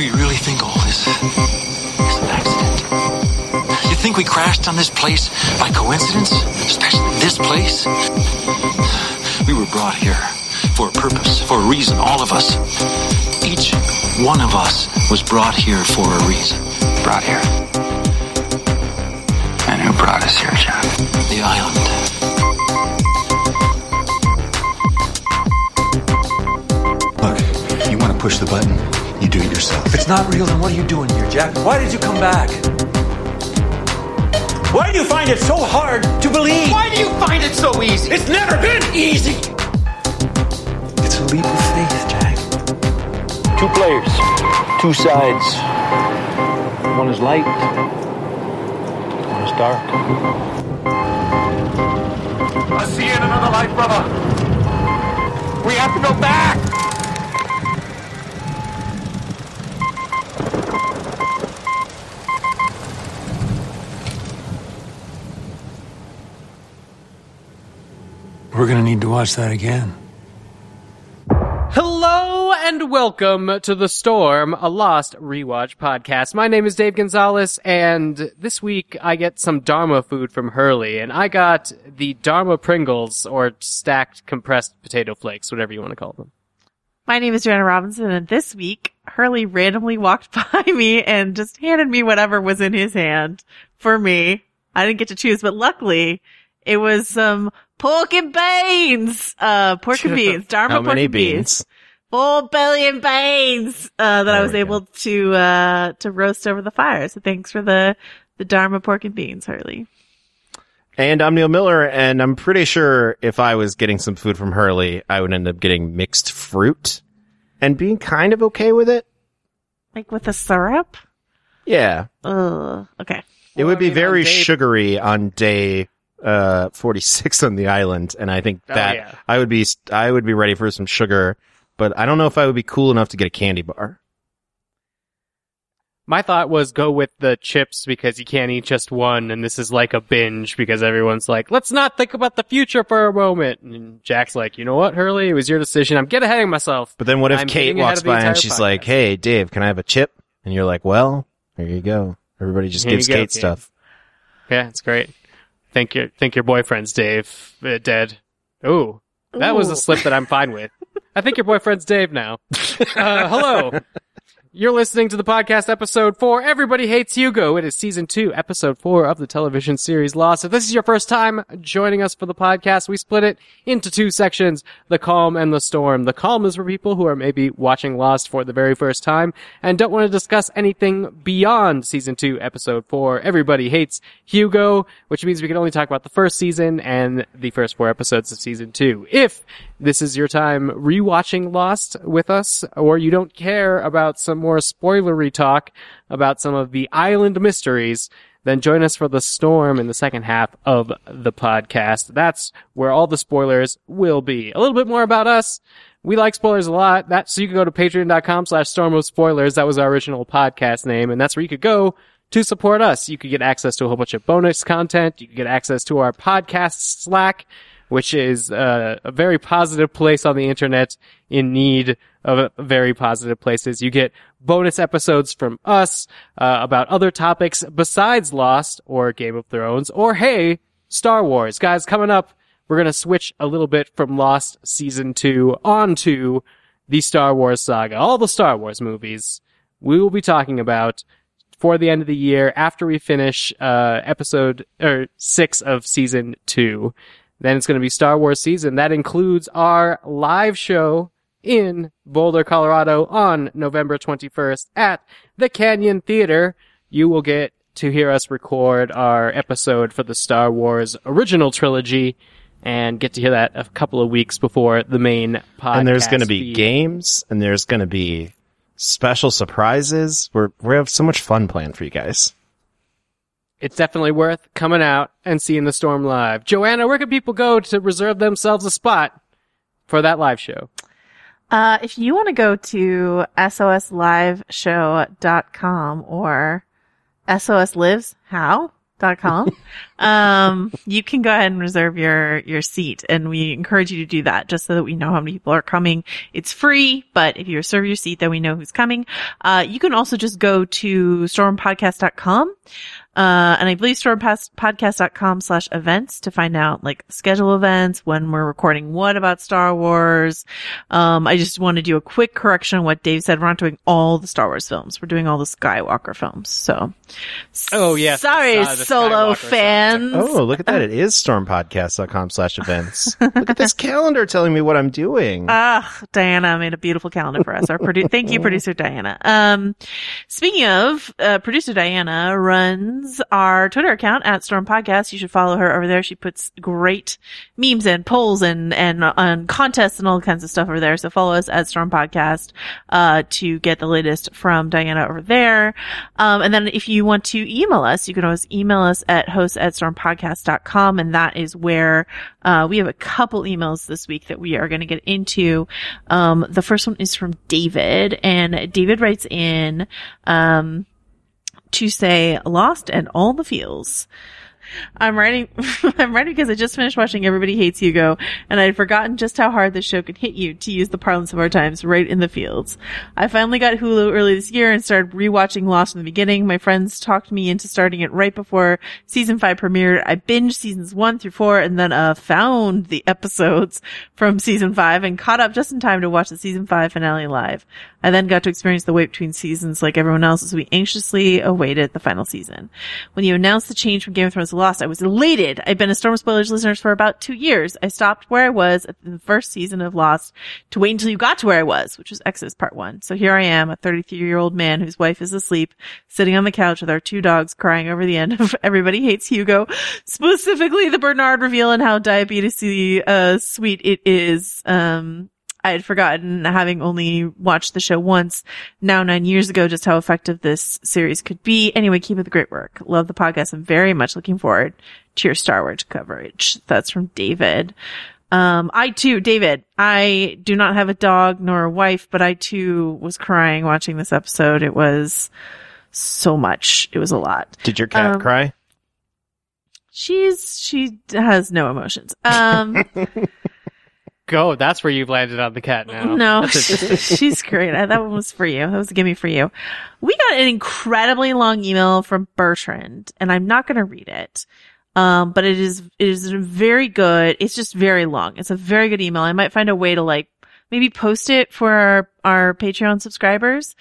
Do you really think all this is an accident? You think we crashed on this place by coincidence? Especially this place? We were brought here for a purpose, for a reason, all of us. Each one of us was brought here for a reason. Brought here. And who brought us here, John? The island. Look, you want to push the button? You do it yourself. If it's not real, then what are you doing here, Jack? Why did you come back? Why do you find it so hard to believe? Why do you find it so easy? It's never been easy! It's a leap of faith, Jack. Two players, two sides. One is light, one is dark. I'll see you in another life, brother. We have to go back! We're gonna need to watch that again. Hello and welcome to The Storm, a Lost Rewatch podcast. My name is Dave Gonzalez, and this week I get some Dharma food from Hurley, and I got the Dharma Pringles, or stacked compressed potato flakes, whatever you want to call them. My name is Joanna Robinson, and this week Hurley randomly walked by me and just handed me whatever was in his hand for me. I didn't get to choose, but luckily it was some pork and beans, Dharma pork and beans. 4 billion beans, that I was able to roast over the fire. So thanks for the Dharma pork and beans, Hurley. And I'm Neil Miller, and I'm pretty sure if I was getting some food from Hurley, I would end up getting mixed fruit and being kind of okay with it. Like with the syrup? Yeah. Okay. It would be very sugary on day 46 on the island, and I think that I would be ready for some sugar, but I don't know if I would be cool enough to get a candy bar. My thought was go with the chips because you can't eat just one, and this is like a binge because everyone's like, let's not think about the future for a moment. And Jack's like, you know what, Hurley? It was your decision. I'm getting ahead of myself. But then what if Kate walks by and she's like, hey, Dave, can I have a chip? And you're like, well, here you go. Everybody just gives Kate stuff. Yeah, it's great. Think your boyfriend's Dave dead. Ooh, that was a slip that I'm fine with. I think your boyfriend's Dave now. Hello. You're listening to the podcast episode for Everybody Hates Hugo. It is season 2, episode 4 of the television series Lost. If this is your first time joining us for the podcast, we split it into 2 sections, the calm and the storm. The calm is for people who are maybe watching Lost for the very first time and don't want to discuss anything beyond season 2, episode 4. Everybody Hates Hugo, which means we can only talk about the first season and the first 4 episodes of season 2. If this is your time rewatching Lost with us, or you don't care about some more spoilery talk about some of the island mysteries, then join us for The Storm in the second half of the podcast. That's where all the spoilers will be. A little bit more about us. We like spoilers a lot. So you can go to patreon.com/stormofspoilers. That was our original podcast name, and that's where you could go to support us. You could get access to a whole bunch of bonus content. You could get access to our podcast Slack, which is a very positive place on the internet in need of very positive places. You get bonus episodes from us about other topics besides Lost or Game of Thrones or, hey, Star Wars. Guys, coming up, we're going to switch a little bit from Lost Season 2 onto the Star Wars saga. All the Star Wars movies we will be talking about for the end of the year after we finish episode 6 of Season 2. Then it's going to be Star Wars season. That includes our live show in Boulder, Colorado on November 21st at the Canyon Theater. You will get to hear us record our episode for the Star Wars original trilogy and get to hear that a couple of weeks before the main podcast. And there's going to be games, and there's going to be special surprises. We have so much fun planned for you guys. It's definitely worth coming out and seeing The Storm live. Joanna, where can people go to reserve themselves a spot for that live show? If you want to go to sosliveshow.com or sosliveshow.com, You can go ahead and reserve your seat, and we encourage you to do that just so that we know how many people are coming. It's free, but if you reserve your seat, then we know who's coming. You can also just go to stormpodcast.com. And I believe stormpodcast.com/events to find out like schedule events, when we're recording what about Star Wars. I just want to do a quick correction on what Dave said. We're not doing all the Star Wars films. We're doing all the Skywalker films. So, oh yes, sorry, Solo fans. Oh, look at that. It is stormpodcast.com/events. Look at this calendar telling me what I'm doing. Diana made a beautiful calendar for us. Thank you, producer Diana. Speaking of, producer Diana runs our Twitter account at Storm Podcast. You should follow her over there. She puts great memes and polls and contests and all kinds of stuff over there. So follow us at Storm Podcast, to get the latest from Diana over there. And then if you want to email us, you can always email us at hosts@stormpodcast.com. And that is where, we have a couple emails this week that we are going to get into. The first one is from David, and David writes in, to say Lost and all the feels. I'm writing because I just finished watching Everybody Hates Hugo, and I had forgotten just how hard this show can hit you, to use the parlance of our times, right in the fields. I finally got Hulu early this year and started rewatching Lost in the beginning. My friends talked me into starting it right before season 5 premiered. I binged seasons 1 through 4 and then found the episodes from season 5 and caught up just in time to watch the season 5 finale live. I then got to experience the wait between seasons like everyone else as we anxiously awaited the final season. When you announced the change from Game of Thrones to Lost, I was elated. I've been a Storm Spoilers listener for about 2 years. I stopped where I was at the first season of Lost to wait until you got to where I was, which was Exodus Part 1. So here I am, a 33-year-old man whose wife is asleep, sitting on the couch with our 2 dogs crying over the end of Everybody Hates Hugo, specifically the Bernard reveal and how diabetesy sweet it is. I had forgotten, having only watched the show once, now 9 years ago, just how effective this series could be. Anyway, keep up the great work. Love the podcast. I'm very much looking forward to your Star Wars coverage. That's from David. I too, David, I do not have a dog nor a wife, but I too was crying watching this episode. It was so much. It was a lot. Did your cat cry? She has no emotions. Go. That's where you've landed on the cat now. No, she's great. That one was for you. That was a gimme for you. We got an incredibly long email from Bertrand, and I'm not going to read it. But it is very good. It's just very long. It's a very good email. I might find a way to maybe post it for our Patreon subscribers.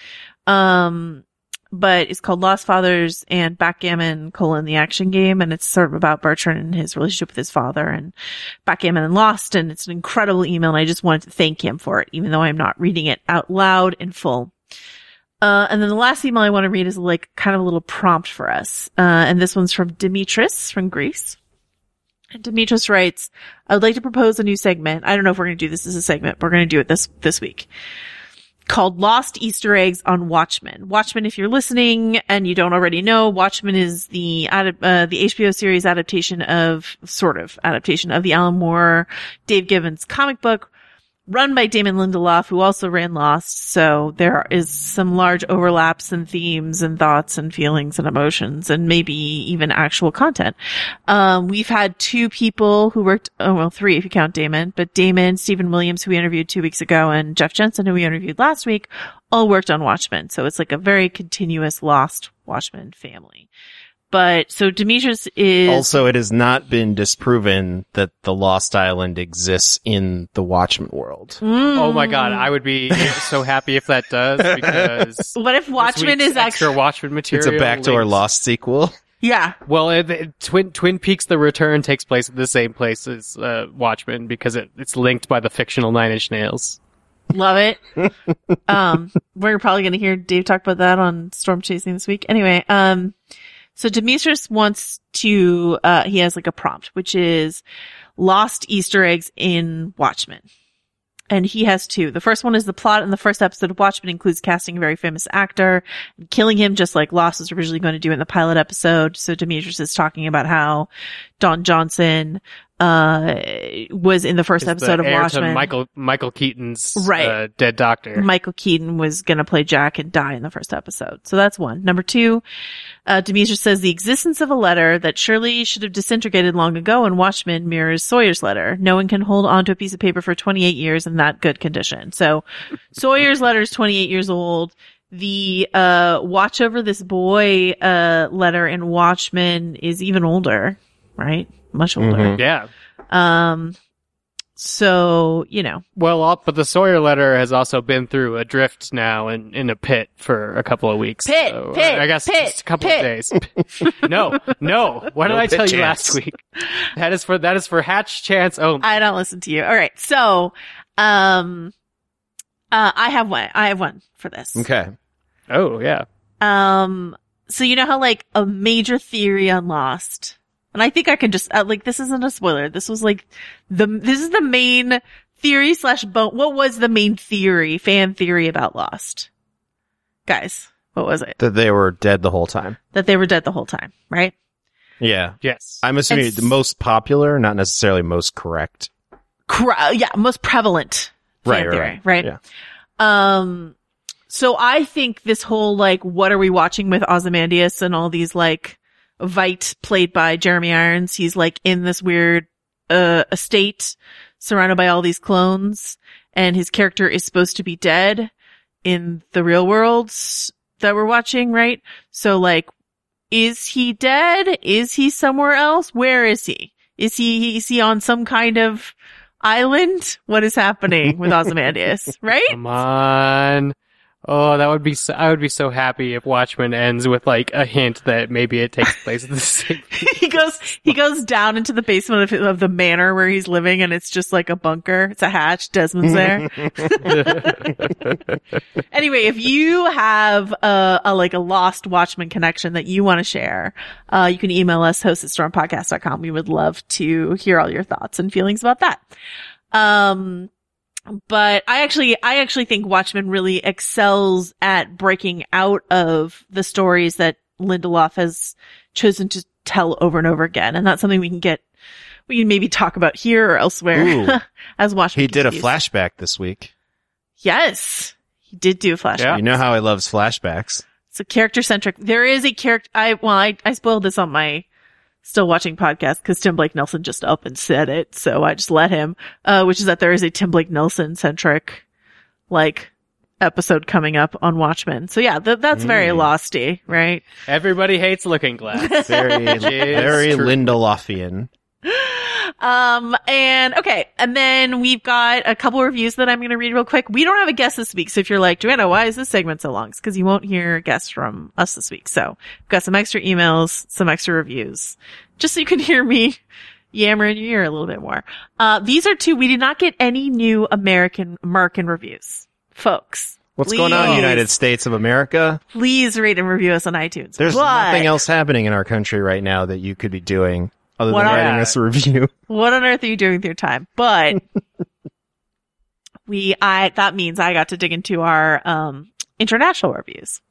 But it's called Lost Fathers and Backgammon: the Action Game. And it's sort of about Bertrand and his relationship with his father and Backgammon and Lost. And it's an incredible email. And I just wanted to thank him for it, even though I'm not reading it out loud in full. And then the last email I want to read is kind of a little prompt for us. And this one's from Dimitris from Greece. And Dimitris writes, I would like to propose a new segment. I don't know if we're going to do this as a segment, but we're going to do it this week. Called Lost Easter Eggs on Watchmen. Watchmen, if you're listening and you don't already know, Watchmen is the HBO series adaptation of the Alan Moore, Dave Gibbons comic book, run by Damon Lindelof, who also ran Lost. So there is some large overlaps and themes and thoughts and feelings and emotions and maybe even actual content. We've had 2 people who worked, 3 if you count Damon, but Damon, Stephen Williams, who we interviewed 2 weeks ago, and Jeff Jensen, who we interviewed last week, all worked on Watchmen. So it's a very continuous Lost Watchmen family. But so Demetrius is also, it has not been disproven that the Lost Island exists in the Watchmen world. Oh my God. I would be so happy if that does, because what if Watchmen is extra Watchmen material? It's a backdoor Lost sequel. Yeah. Well, Twin Peaks: The Return takes place at the same place as Watchmen because it's linked by the fictional Nine Inch Nails. Love it. We're probably going to hear Dave talk about that on Storm Chasing this week. Anyway, so Demetrius wants to, he has a prompt, which is Lost Easter eggs in Watchmen. And he has 2. The first one is the plot in the first episode of Watchmen includes casting a very famous actor and killing him, just like Lost was originally going to do in the pilot episode. So Demetrius is talking about how Don Johnson, was in the first episode of Watchmen. Michael Keaton's right. Dead Doctor. Michael Keaton was going to play Jack and die in the first episode. So that's one. Number two, Demetrius says the existence of a letter that surely should have disintegrated long ago in Watchmen mirrors Sawyer's letter. No one can hold onto a piece of paper for 28 years in that good condition. So Sawyer's letter is 28 years old. The watch over this boy letter in Watchmen is even older, right? Much older. Mm-hmm. Yeah. So, you know. Well, but the Sawyer letter has also been through a drift now in a pit for a couple of weeks. So I guess just a couple of days. No. What did I tell you last week? That is for Hatch Chance only. I don't listen to you. All right. So, I have one for this. Okay. Oh, yeah. So you know how like a major theory on Lost, and I think I can just, this isn't a spoiler. This was like this is the main theory / what was the main theory, fan theory about Lost? Guys, what was it? That they were dead the whole time. That they were dead the whole time, right? Yeah. Yes. I'm assuming the most popular, not necessarily most correct. Yeah, most prevalent fan theory, right? Yeah. So I think this whole, like, what are we watching with Ozymandias and all these, like, Veidt played by Jeremy Irons. He's, like, in this weird, estate surrounded by all these clones, and his character is supposed to be dead in the real worlds that we're watching, right? So, like, is he dead? Is he somewhere else? Where is he? Is he on some kind of island? What is happening with Ozymandias, right? Come on. Oh, I would be so happy if Watchmen ends with like a hint that maybe it takes place at the same. He goes down into the basement of the manor where he's living, and it's just like a bunker. It's a hatch. Desmond's there. Anyway, if you have a Lost Watchmen connection that you want to share, you can email us, host@stormpodcast.com. We would love to hear all your thoughts and feelings about that. But I actually think Watchmen really excels at breaking out of the stories that Lindelof has chosen to tell over and over again. And that's something we can maybe talk about here or elsewhere as Watchmen. He did a flashback this week. Yes, he did do a flashback. Yeah. You know how he loves flashbacks. It's a character-centric. There is a character. I spoiled this on my Still Watching podcast because Tim Blake Nelson just up and said it, so I just let him, which is that there is a Tim Blake Nelson centric, like, episode coming up on Watchmen. So yeah, that's very Losty, right? Everybody hates Looking Glass. Very Lindelofian. And then we've got a couple reviews that I'm going to read real quick. We don't have a guest this week, so if you're like, Joanna, why is this segment so long? It's because you won't hear guests from us this week. So we've got some extra emails, some extra reviews, just so you can hear me yammer in your ear a little bit more. These are two. We did not get any new American reviews, folks. What's going on, United States of America? Please rate and review us on iTunes. There's nothing else happening in our country right now that you could be doing other than writing us a review. What on earth are you doing with your time? But that means I got to dig into our international reviews.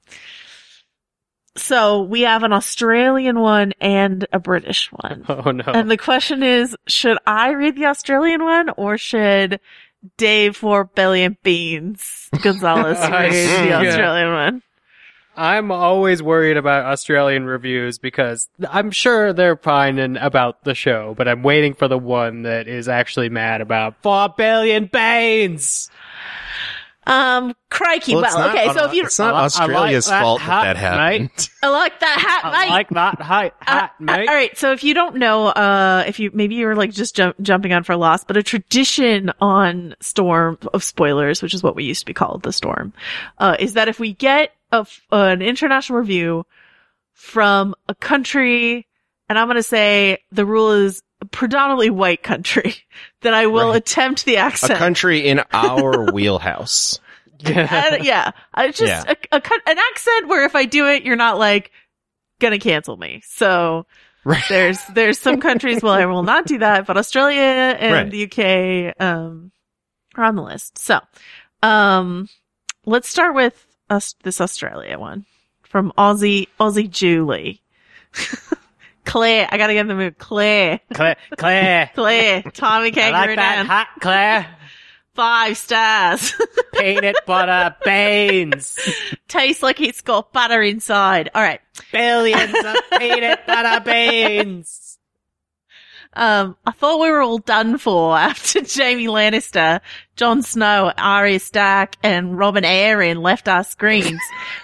So we have an Australian one and a British one. Oh no. And the question is, should I read the Australian one or should Dave for Belly and Beans Gonzalez read the Australian one? I'm always worried about Australian reviews because I'm sure they're fine about the show, but I'm waiting for the one that is actually mad about 4 billion beans. Crikey. Well, okay, so if you... It's not Australia's fault that happened. Mate. I like that hat, mate. I like that hat, mate. All right, so if you don't know, maybe you were like just jumping on for Lost, but a tradition on Storm of spoilers, which is what we used to be called, the Storm, is that if we get an international review from a country, and I'm going to say the rule is predominantly white country, then I will attempt the accent. A country in our wheelhouse. Yeah. It's just an accent where if I do it, you're not like gonna cancel me. So there's some countries where I will not do that, but Australia and the UK are on the list. So let's start with this Australia one from Aussie Julie. Claire. I gotta get the move. Claire. Claire. Tommy Kangaroo. I like that hot Claire. 5 stars. Peanut butter beans. Tastes like it's got butter inside. All right. Billions of peanut butter beans. I thought we were all done for after Jaime Lannister, Jon Snow, Arya Stark, and Robin Arryn left our screens.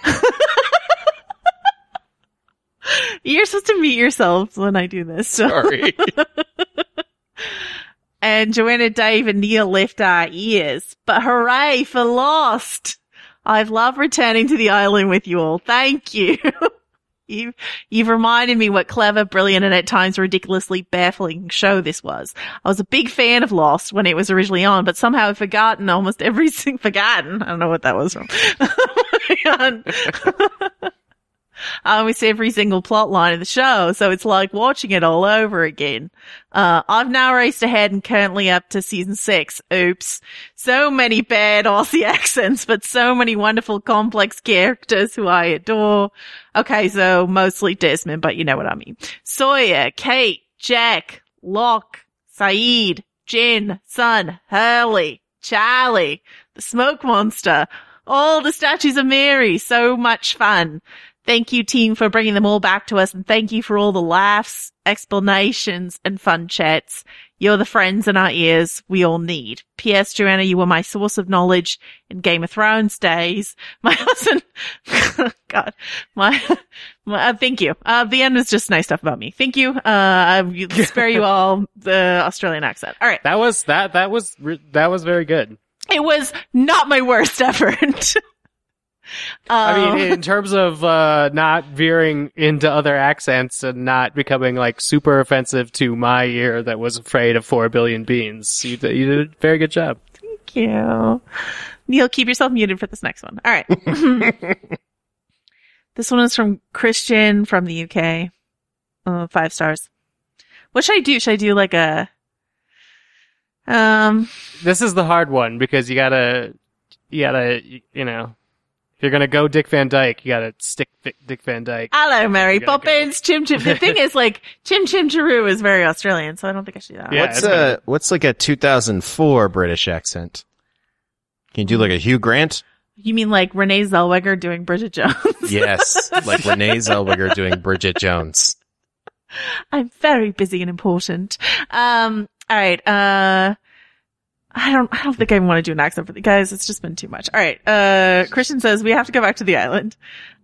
You're supposed to mute yourselves when I do this. So. Sorry. And Joanna, Dave, and Neil left our ears. But hooray for Lost! I've loved returning to the island with you all. Thank you. You've reminded me what clever, brilliant, and at times ridiculously baffling show this was. I was a big fan of Lost when it was originally on, but somehow I've forgotten almost forgotten. I don't know what that was from. I always see every single plot line of the show, so it's like watching it all over again. I've now raced ahead and currently up to season 6. Oops. So many bad Aussie accents, but so many wonderful complex characters who I adore. Okay, so mostly Desmond, but you know what I mean. Sawyer, Kate, Jack, Locke, Saeed, Jen, Sun, Hurley, Charlie, the Smoke Monster, all the statues of Mary. So much fun. Thank you, team, for bringing them all back to us, and thank you for all the laughs, explanations, and fun chats. You're the friends in our ears we all need. P.S. Joanna, you were my source of knowledge in Game of Thrones days. My husband, God, thank you. The end was just nice stuff about me. Thank you. Spare you all the Australian accent. All right. That was very good. It was not my worst effort. I mean, in terms of not veering into other accents and not becoming like super offensive to my ear that was afraid of 4 billion beans, you did a very good job. Thank you. Neil, keep yourself muted for this next one. All right. This one is from Christian from the UK. 5 stars. What should I do? Should I do like a... This is the hard one because you gotta, you know... If you're gonna go Dick Van Dyke, you gotta stick Dick Van Dyke. Hello, Mary Poppins, Chim Chim. The thing is, like, Chim Chim Chiru is very Australian, so I don't think I should do that. Yeah, what's like a 2004 British accent? Can you do like a Hugh Grant? You mean like Renee Zellweger doing Bridget Jones? Yes, like Renee Zellweger doing Bridget Jones. I'm very busy and important. All right, I don't think I want to do an accent for the guys. It's just been too much. All right. Christian says we have to go back to the island.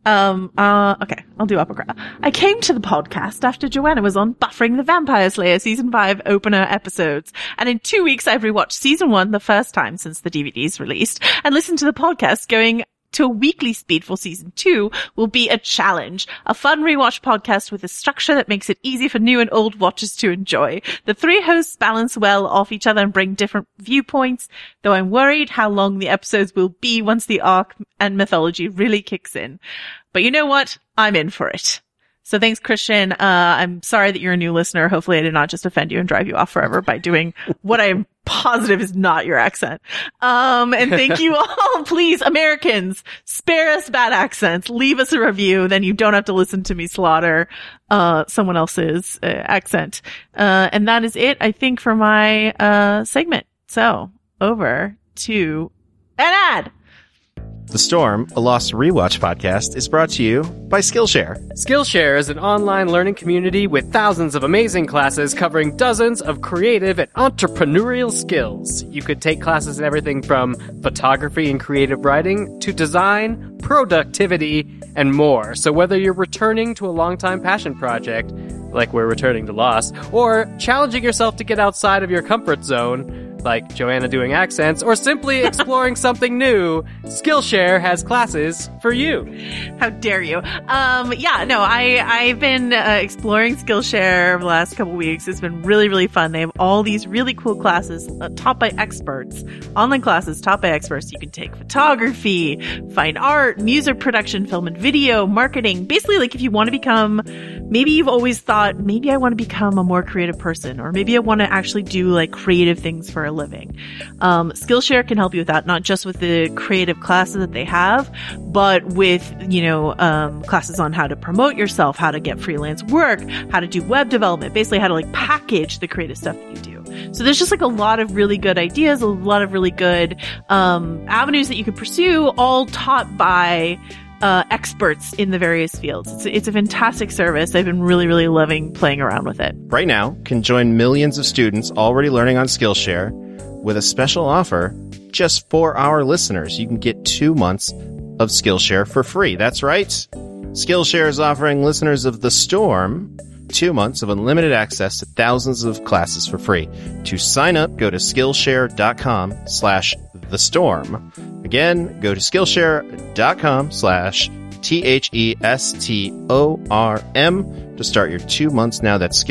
Okay. I'll do upper crowd. I came to the podcast after Joanna was on Buffering the Vampire Slayer season 5 opener episodes. And in 2 weeks, I've rewatched season 1 the first time since the DVD's released and listened to the podcast going to a weekly speed for season 2 will be a challenge. A fun rewatch podcast with a structure that makes it easy for new and old watchers to enjoy. The 3 hosts balance well off each other and bring different viewpoints, though I'm worried how long the episodes will be once the arc and mythology really kicks in. But you know what? I'm in for it. So thanks, Christian. I'm sorry that you're a new listener. Hopefully I did not just offend you and drive you off forever by doing what I'm positive is not your accent. And thank you all. Please, Americans, spare us bad accents. Leave us a review. Then you don't have to listen to me slaughter, someone else's accent. And that is it, I think, for my, segment. So over to an ad. The Storm, a Lost Rewatch podcast, is brought to you by Skillshare. Skillshare is an online learning community with thousands of amazing classes covering dozens of creative and entrepreneurial skills. You could take classes in everything from photography and creative writing to design, productivity, and more. So whether you're returning to a longtime passion project, like we're returning to Lost, or challenging yourself to get outside of your comfort zone, like Joanna doing accents, or simply exploring something new, Skillshare has classes for you. How dare you? I've been exploring Skillshare over the last couple weeks. It's been really, really fun. They have all these really cool classes taught by experts, online classes taught by experts. You can take photography, fine art, music production, film and video, marketing. Basically, like if you want to become maybe you've always thought, maybe I want to become a more creative person, or maybe I want to actually do like creative things for a living. Skillshare can help you with that, not just with the creative classes that they have, but with, classes on how to promote yourself, how to get freelance work, how to do web development, basically how to like package the creative stuff that you do. So there's just like a lot of really good ideas, a lot of really good, avenues that you can pursue, all taught by experts in the various fields. It's a fantastic service. I've been really, really loving playing around with it. Right now, can join millions of students already learning on Skillshare with a special offer just for our listeners. You can get 2 months of Skillshare for free. That's right. Skillshare is offering listeners of The Storm 2 months of unlimited access to thousands of classes for free. To sign up, go to Skillshare.com/thestorm. Again, go to Skillshare.com/THESTORM to start your 2 months now. That's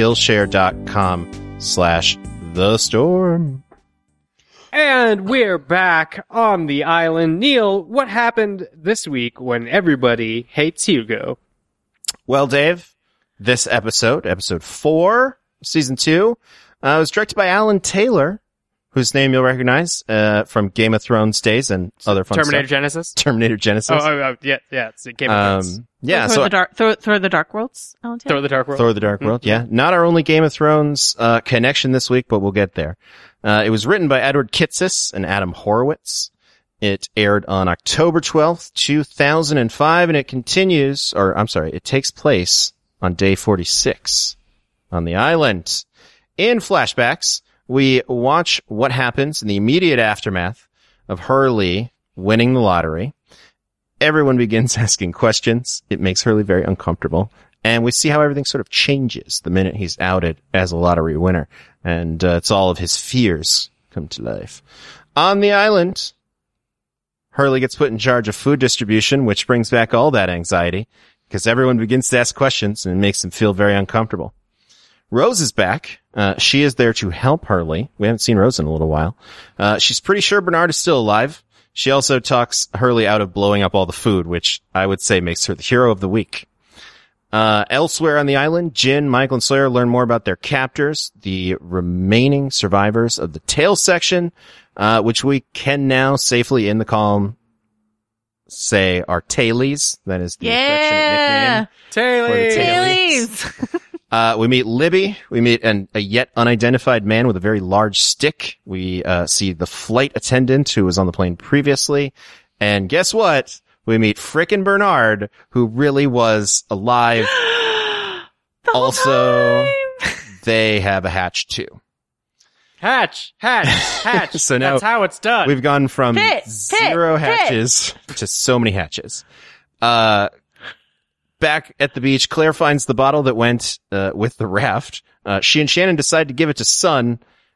Skillshare.com/thestorm. And we're back on the island. Neil, what happened this week when everybody hates Hugo? Well, Dave, this episode 4, season 2, was directed by Alan Taylor, whose name you'll recognize from Game of Thrones days and other fun Terminator stuff. Genesis? Terminator Genesis. Oh, yeah, it's Game of Thrones. Yeah, Thor the Dark Worlds, Alan Taylor? Thor the Dark World. Thor the Dark World, yeah. Not our only Game of Thrones connection this week, but we'll get there. It was written by Edward Kitsis and Adam Horowitz. It aired on October 12th, 2005, and it takes place on day 46 on the island. In flashbacks, we watch what happens in the immediate aftermath of Hurley winning the lottery. Everyone begins asking questions. It makes Hurley very uncomfortable. And we see how everything sort of changes the minute he's outed as a lottery winner. And it's all of his fears come to life. On the island, Hurley gets put in charge of food distribution, which brings back all that anxiety because everyone begins to ask questions and it makes him feel very uncomfortable. Rose is back. She is there to help Hurley. We haven't seen Rose in a little while. She's pretty sure Bernard is still alive. She also talks Hurley out of blowing up all the food, which I would say makes her the hero of the week. Elsewhere on the island, Jin, Michael, and Sawyer learn more about their captors, the remaining survivors of the tail section, which we can now safely in the column say are tailies. That is the affectionate nickname. Tailies! We meet Libby. We meet a yet unidentified man with a very large stick. We see the flight attendant who was on the plane previously. And guess what? We meet frickin' Bernard, who really was alive. Also, they have a hatch too. Hatch. So now that's how it's done. We've gone from zero hatches to so many hatches. Back at the beach, Claire finds the bottle that went with the raft. She and Shannon decide to give it to Sun,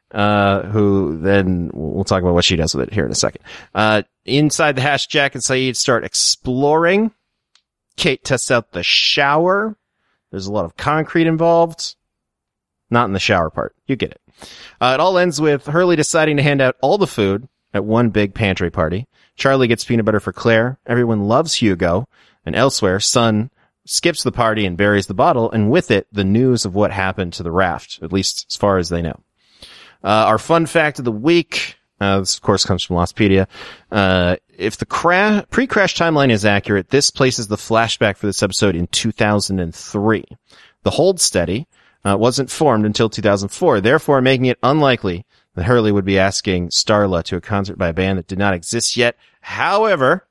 who then we'll talk about what she does with it here in a second. Inside the hatch, Jack and Saeed start exploring. Kate tests out the shower. There's a lot of concrete involved. Not in the shower part. You get it. It all ends with Hurley deciding to hand out all the food at one big pantry party. Charlie gets peanut butter for Claire. Everyone loves Hugo. And elsewhere, Sun skips the party and buries the bottle, and with it, the news of what happened to the raft, at least as far as they know. Our fun fact of the week, this of course comes from Lostpedia. If the pre-crash timeline is accurate, this places the flashback for this episode in 2003. The Hold Steady wasn't formed until 2004, therefore making it unlikely that Hurley would be asking Starla to a concert by a band that did not exist yet. However,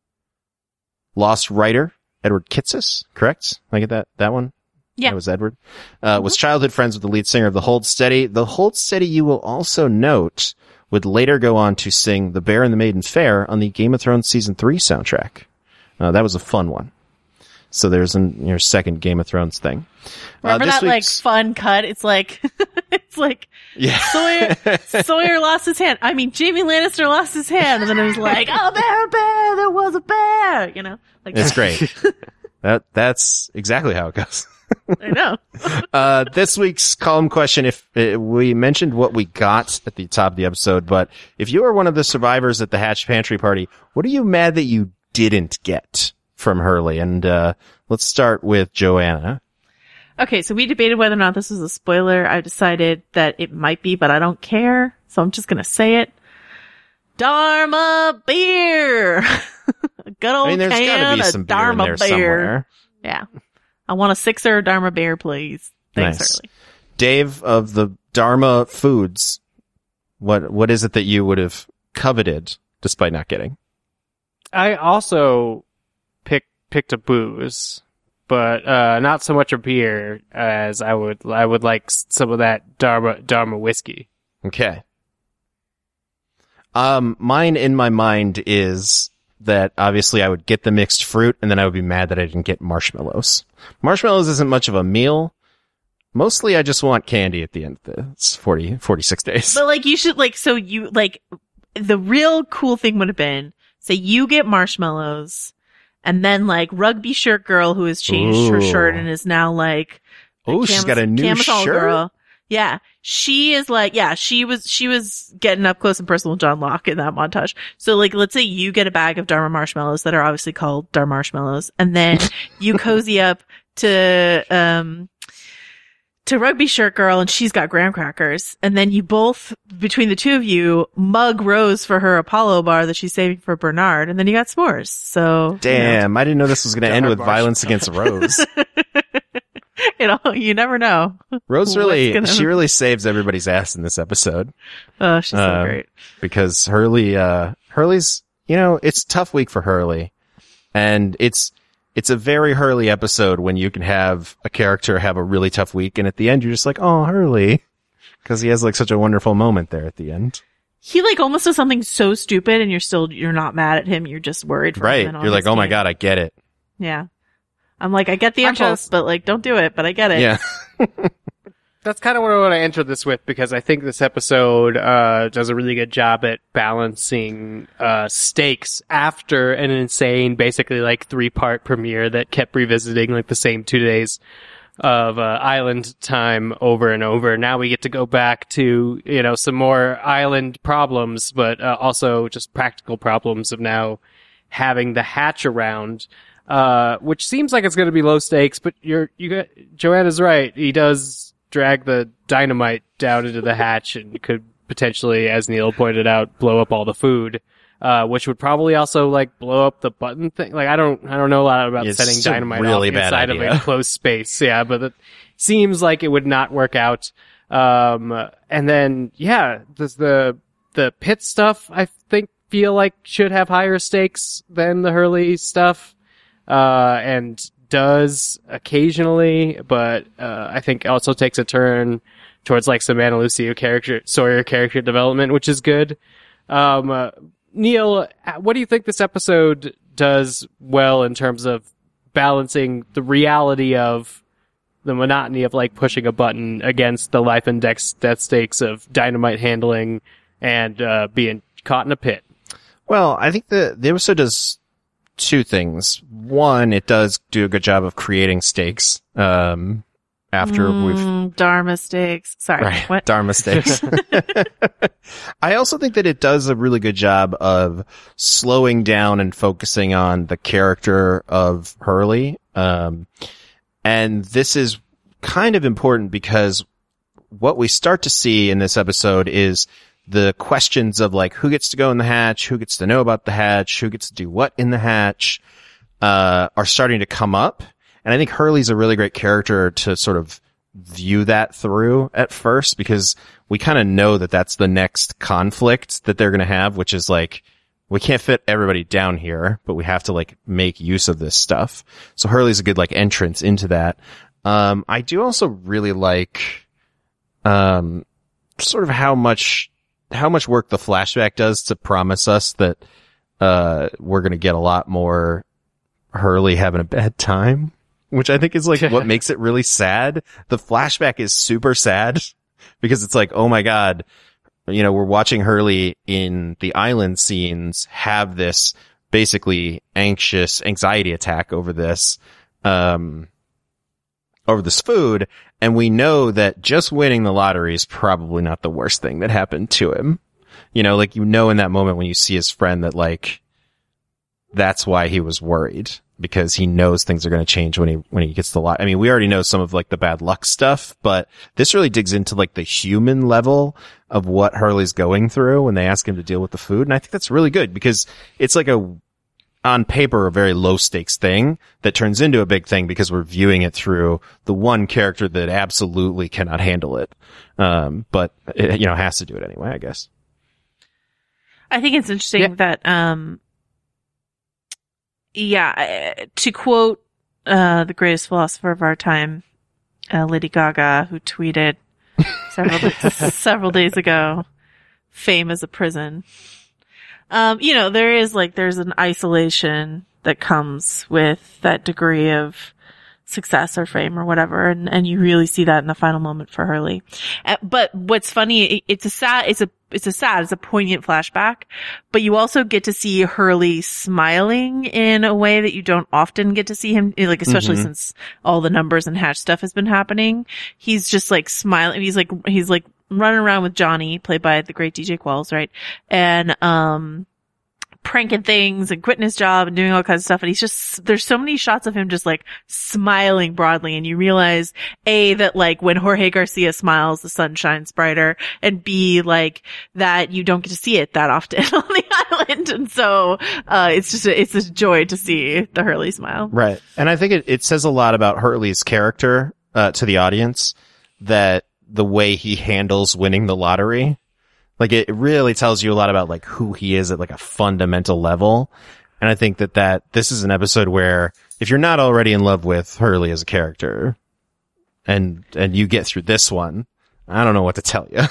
Lost writer Edward Kitsis, correct? I get that one? Yeah. That was Edward. Was childhood friends with the lead singer of The Hold Steady. The Hold Steady, you will also note, would later go on to sing The Bear and the Maiden Fair on the Game of Thrones Season 3 soundtrack. That was a fun one. So there's your second Game of Thrones thing. Remember that like fun cut? It's like, yeah. Sawyer lost his hand. I mean, Jaime Lannister lost his hand, and then it was like, oh, bear, there was a bear, like it's great. That's exactly how it goes. I know. This week's column question, if we mentioned what we got at the top of the episode, but if you were one of the survivors at the Hatch Pantry Party, what are you mad that you didn't get from Hurley? And let's start with Joanna. Okay, so we debated whether or not this was a spoiler. I decided that it might be, but I don't care. So I'm just going to say it. Dharma beer! Good old there's can gotta be of some beer in Dharma there beer. somewhere. Yeah. I want a 6er Dharma beer, please. Thanks, Nice. Hurley. Dave, of the Dharma foods, what is it that you would have coveted despite not getting? I also picked a booze, but not so much a beer as I would like some of that Dharma whiskey. Okay. Mine in my mind is that obviously I would get the mixed fruit and then I would be mad that I didn't get marshmallows. Marshmallows isn't much of a meal. Mostly I just want candy at the end of the 46 days. But like you should the real cool thing would have been, say you get marshmallows and then like Rugby Shirt Girl, who has changed her shirt and is now like, She's got a new camisole shirt? girl. Yeah. She is like, yeah, she was getting up close and personal with John Locke in that montage. So like, let's say you get a bag of Dharma marshmallows that are obviously called Dharma marshmallows, and then you cozy up to Rugby Shirt Girl and she's got graham crackers, and then you both, between the two of you, mug Rose for her Apollo bar that she's saving for Bernard, and then you got s'mores. So Damn, I didn't know this was going to end with violence against Rose. You never know. Rose really saves everybody's ass in this episode. Oh, she's so great. Because Hurley's, it's a tough week for Hurley. And it's a very Hurley episode when you can have a character have a really tough week, and at the end you're just like, oh, Hurley. Because he has like such a wonderful moment there at the end. He like almost does something so stupid and you're not mad at him, you're just worried for him. Right. You're like, oh my God, I get it. Yeah. I'm like, I get the impulse, but like, don't do it, but I get it. Yeah. That's kind of what I want to enter this with, because I think this episode does a really good job at balancing stakes after an insane, basically like 3-part premiere that kept revisiting like the same 2 days of island time over and over. Now we get to go back to, some more island problems, but also just practical problems of now having the hatch around. Which seems like it's going to be low stakes, but Joanna's right. He does drag the dynamite down into the hatch and could potentially, as Neil pointed out, blow up all the food, which would probably also like blow up the button thing. Like I don't know a lot about setting dynamite really off bad inside idea. of a closed space. Yeah, but it seems like it would not work out. And then the pit stuff I feel like should have higher stakes than the Hurley stuff. And does occasionally, but I think also takes a turn towards like some Ana Lucia Sawyer character development, which is good. Neil, what do you think this episode does well in terms of balancing the reality of the monotony of like pushing a button against the life and death stakes of dynamite handling and being caught in a pit? Well, I think the episode does two things. One, it does do a good job of creating stakes. After we've Dharma stakes. Sorry, right, what? Dharma stakes. I also think that it does a really good job of slowing down and focusing on the character of Hurley. And this is kind of important because what we start to see in this episode is the questions of like, who gets to go in the hatch, who gets to know about the hatch, who gets to do what in the hatch, are starting to come up. And I think Hurley's a really great character to sort of view that through at first, because we kind of know that that's the next conflict that they're going to have, which is like, we can't fit everybody down here, but we have to like make use of this stuff. So Hurley's a good like entrance into that. I do also really like, sort of how much work the flashback does to promise us that, we're going to get a lot more Hurley having a bad time, which I think is like what makes it really sad. The flashback is super sad because it's like, oh my God, we're watching Hurley in the island scenes have this basically anxiety attack over this food. And we know that just winning the lottery is probably not the worst thing that happened to him. In that moment when you see his friend that like, that's why he was worried. because he knows things are going to change when he gets the lot. I mean, we already know some of like the bad luck stuff, but this really digs into like the human level of what Hurley's going through when they ask him to deal with the food. And I think that's really good because it's like on paper, a very low stakes thing that turns into a big thing because we're viewing it through the one character that absolutely cannot handle it. But it, has to do it anyway, I guess. I think it's interesting that, to quote, the greatest philosopher of our time, Lady Gaga, who tweeted several days ago, fame is a prison. There's an isolation that comes with that degree of success or fame or whatever. And you really see that in the final moment for Hurley. But what's funny, it's a poignant flashback, but you also get to see Hurley smiling in a way that you don't often get to see him, like, especially since all the numbers and hatch stuff has been happening. He's just like smiling. He's like running around with Johnny, played by the great DJ Qualls, right? And, pranking things and quitting his job and doing all kinds of stuff. And there's so many shots of him just like smiling broadly. And you realize A, that like when Jorge Garcia smiles, the sun shines brighter, and B, like that you don't get to see it that often on the island. And so, it's a joy to see the Hurley smile. Right. And I think it says a lot about Hurley's character, to the audience, that the way he handles winning the lottery. Like, it really tells you a lot about, like, who he is at, like, a fundamental level. And I think that this is an episode where, if you're not already in love with Hurley as a character, and you get through this one, I don't know what to tell you,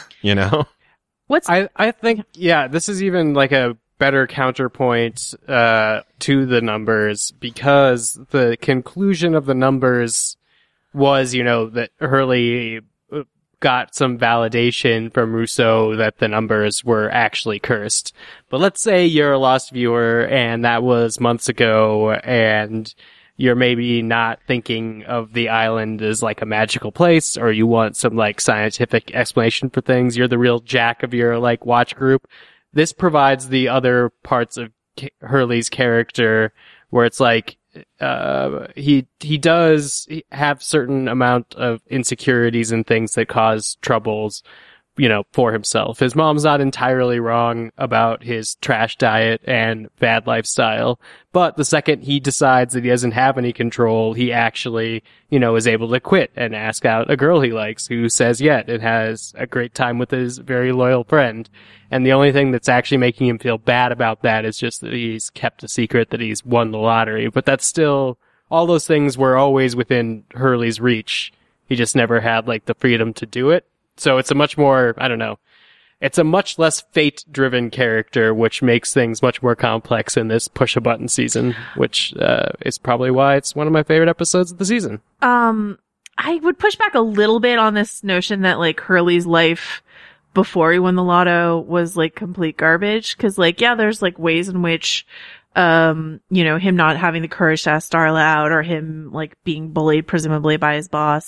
I think, this is even, like, a better counterpoint, to the numbers, because the conclusion of the numbers was, that Hurley got some validation from Rousseau that the numbers were actually cursed. But let's say you're a Lost viewer and that was months ago and you're maybe not thinking of the island as like a magical place, or you want some like scientific explanation for things. You're the real Jack of your like watch group. This provides the other parts of Hurley's character where it's like, he does have certain amount of insecurities and things that cause troubles, for himself. His mom's not entirely wrong about his trash diet and bad lifestyle, but the second he decides that he doesn't have any control, he actually, is able to quit and ask out a girl he likes who says yet and has a great time with his very loyal friend. And the only thing that's actually making him feel bad about that is just that he's kept a secret that he's won the lottery. But that's still, all those things were always within Hurley's reach. He just never had like the freedom to do it. So it's a much more, it's a much less fate-driven character, which makes things much more complex in this push-a-button season, which is probably why it's one of my favorite episodes of the season. I would push back a little bit on this notion that like Hurley's life before he won the lotto was like complete garbage. Cause like, there's like ways in which, him not having the courage to ask Starla out, or him like being bullied presumably by his boss,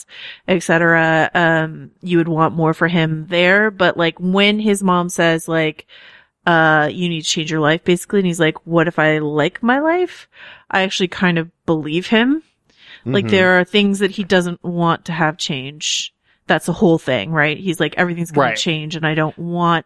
etc. You would want more for him there. But like when his mom says like, you need to change your life basically. And he's like, what if I like my life? I actually kind of believe him. Like there are things that he doesn't want to have change. That's the whole thing, right? He's like, everything's going to change, and I don't want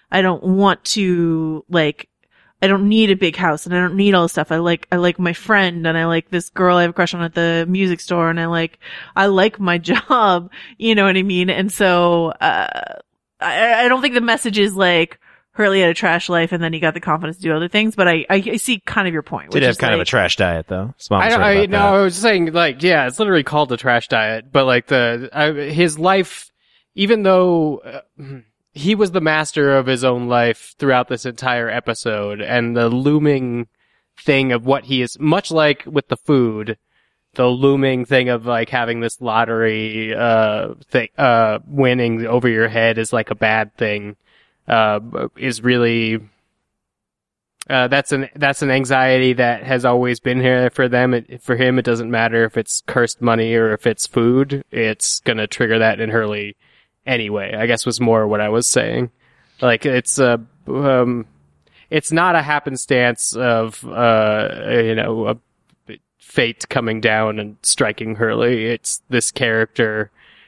to, like, I don't need a big house, and I don't need all this stuff. I like my friend, and I like this girl I have a crush on at the music store, and I like my job, you know what I mean? And so, I don't think the message is like, Hurley had a trash life and then he got the confidence to do other things, but I see kind of your point. Did have kind of a trash diet though. I was just saying like, it's literally called the trash diet, but like his life, even though he was the master of his own life throughout this entire episode, and the looming thing of what he is, much like with the food, the looming thing of like having this lottery, winning over your head is like a bad thing. Is really, that's an anxiety that has always been here for them. For him, it doesn't matter if it's cursed money or if it's food. It's gonna trigger that in Hurley anyway, I guess was more what I was saying. Like, it's not a happenstance of, fate coming down and striking Hurley. It's this character